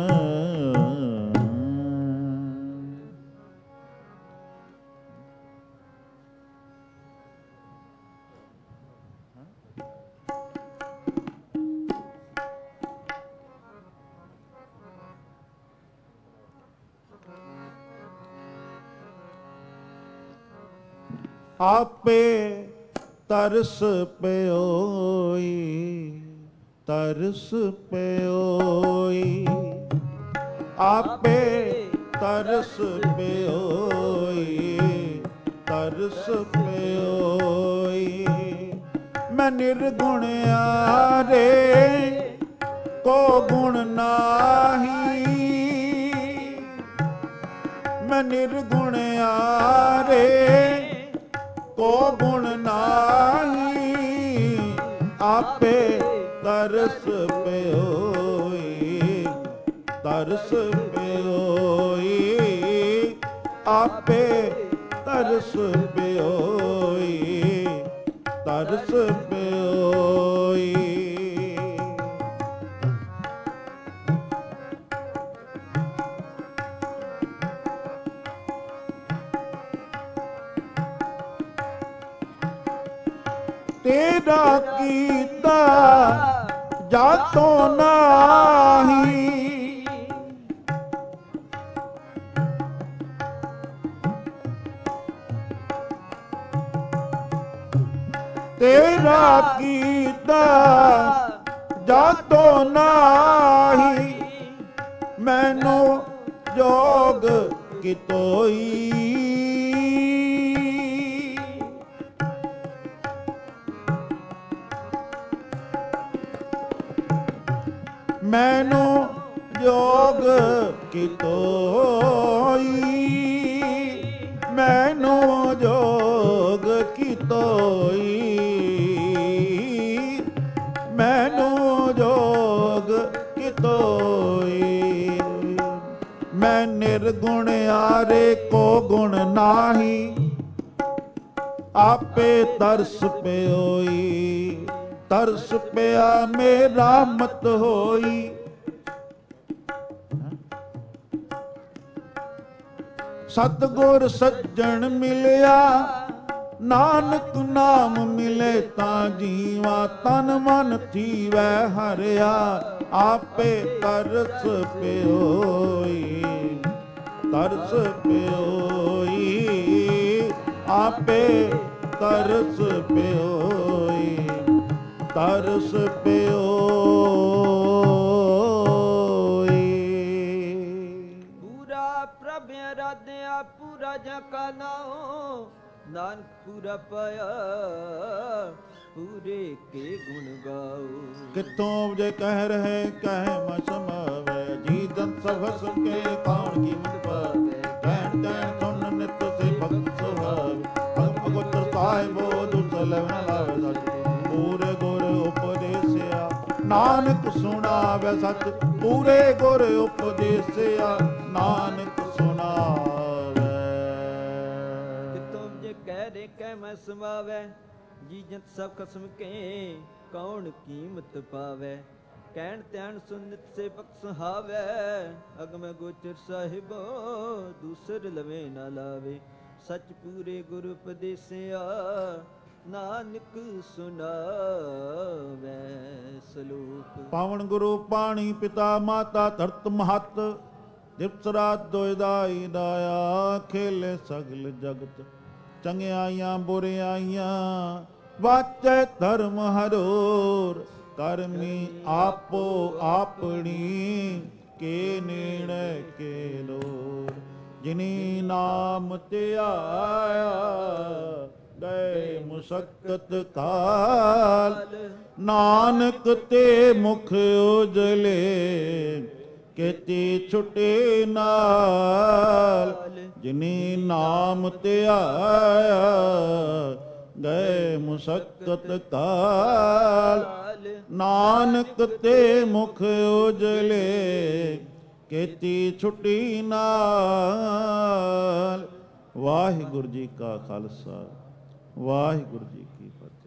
आपे तरस प्योई, तरस प्योई, आपे तरस प्योई, तरस प्योई। मैं निर्गुण आरे को गुण नाही, मैं निर्गुण आरे को गुण नाही, आपे तरस प्योई, तरस प्योई, आपे तरस प्योई, तरस प्योई। तेरा कीता जातो नाही, तेरा कीता जातो नाही, मैनू जोग कितोई, मैनू जोग कितोई, मैनू जोग कितोई, मैनू जोग कितोई। मैं निर्गुण आरे को गुण नाही, आपे तरस प्योई, तरस पिया मेरा मत होई। सतगुर सज्जन मिलिया, नानक नाम मिले ता जीवा, तन मन थीवै हरिया, आपे तरस प्योई, तरस प्योई, आपे तरस प्योई, तरस प्योई। पूरा प्रभ आराध्या पूरा जका नाओ, नानक पूरा पाया पूरे के गुण गाओ। कितों जे कह रहे कह म समावे, जी दंत सभस के कौन की मन पावे, कहन कहन सुन नित से भक्त सुहावे, भगत भगवत साहिब ਸਚ ਪੂਰੇ ਗੁਰ ਉਪਦੇਸਿਆ ਨਾਨਕ ਸੁਣਾਵੇ ਸਚ ਪੂਰੇ ਗੁਰ ਉਪਦੇਸਿਆ ਨਾਨਕ ਸੁਣਾਵੇ। ਕਿਤੋਂ ਜੇ ਕਹਿ ਰੇ ਕਹਿ ਮੈਂ ਸਮਾਵੈ ਜੀ ਜੰਤ ਸਭ ਖਸਮ ਕੇ ਕੌਣ ਕੀਮਤ ਪਾਵੈ। ਕਹਿਣ ਧਿਆਨ ਸੁਨਿਤ ਸੇ ਬਖਸ਼ ਹਾਵੈ ਅਗਮ ਗੋਚਰ ਸਾਹਿਬੋ ਦੂਸਰ ਲਵੇ ਨਾ ਲਾਵੇ। ਸਚ ਪੂਰੇ ਗੁਰ ਉਪਦੇਸਿਆ ਨਾਨਕ ਸੁਣਾਵੈ ਸਲੋਕ। ਪਾਵਨ ਗੁਰੂ ਪਾਣੀ ਪਿਤਾ ਮਾਤਾ ਧਰਤ ਮਹਤ ਦਿਵਸ ਰਾਤ ਦੋਇਦਾਈ ਦਾਇਆ ਖੇਲੇ ਸਗਲ ਜਗਤ ਚੰਗਿਆਈਆਂ ਬੁਰਿਆਈਆਂ ਵਾਚੈ ਧਰਮ ਹਰੋਰ ਕਰਮੀ ਆਪੋ ਆਪਣੀ ਕੇ ਨੇੜੇ ਕੇ ਲੋਰ। ਜਿਨੀ ਨਾਮ ਧਿਆਇਆ ਗਏ ਮੁਸਕਤ ਕਾਲ ਨਾਨਕ ਤੇ ਮੁਖ ਉਜਲੇ ਕੀਤੀ ਛੁਟੇ ਨਾਲ। ਜਿਨੀ ਨਾਮ ਧਿਆਇਆ ਗਏ ਮੁਸਕਤ ਕਾਲ ਨਾਨਕ ਤੇ ਮੁਖ ਉਜਲੇ ਕੀਤੀ ਛੁਟੀ ਨਾਲ। ਵਾਹਿਗੁਰੂ ਜੀ ਕਾ ਖਾਲਸਾ ਵਾਹਿਗੁਰੂ ਜੀ ਕੀ ਫਤਿਹ।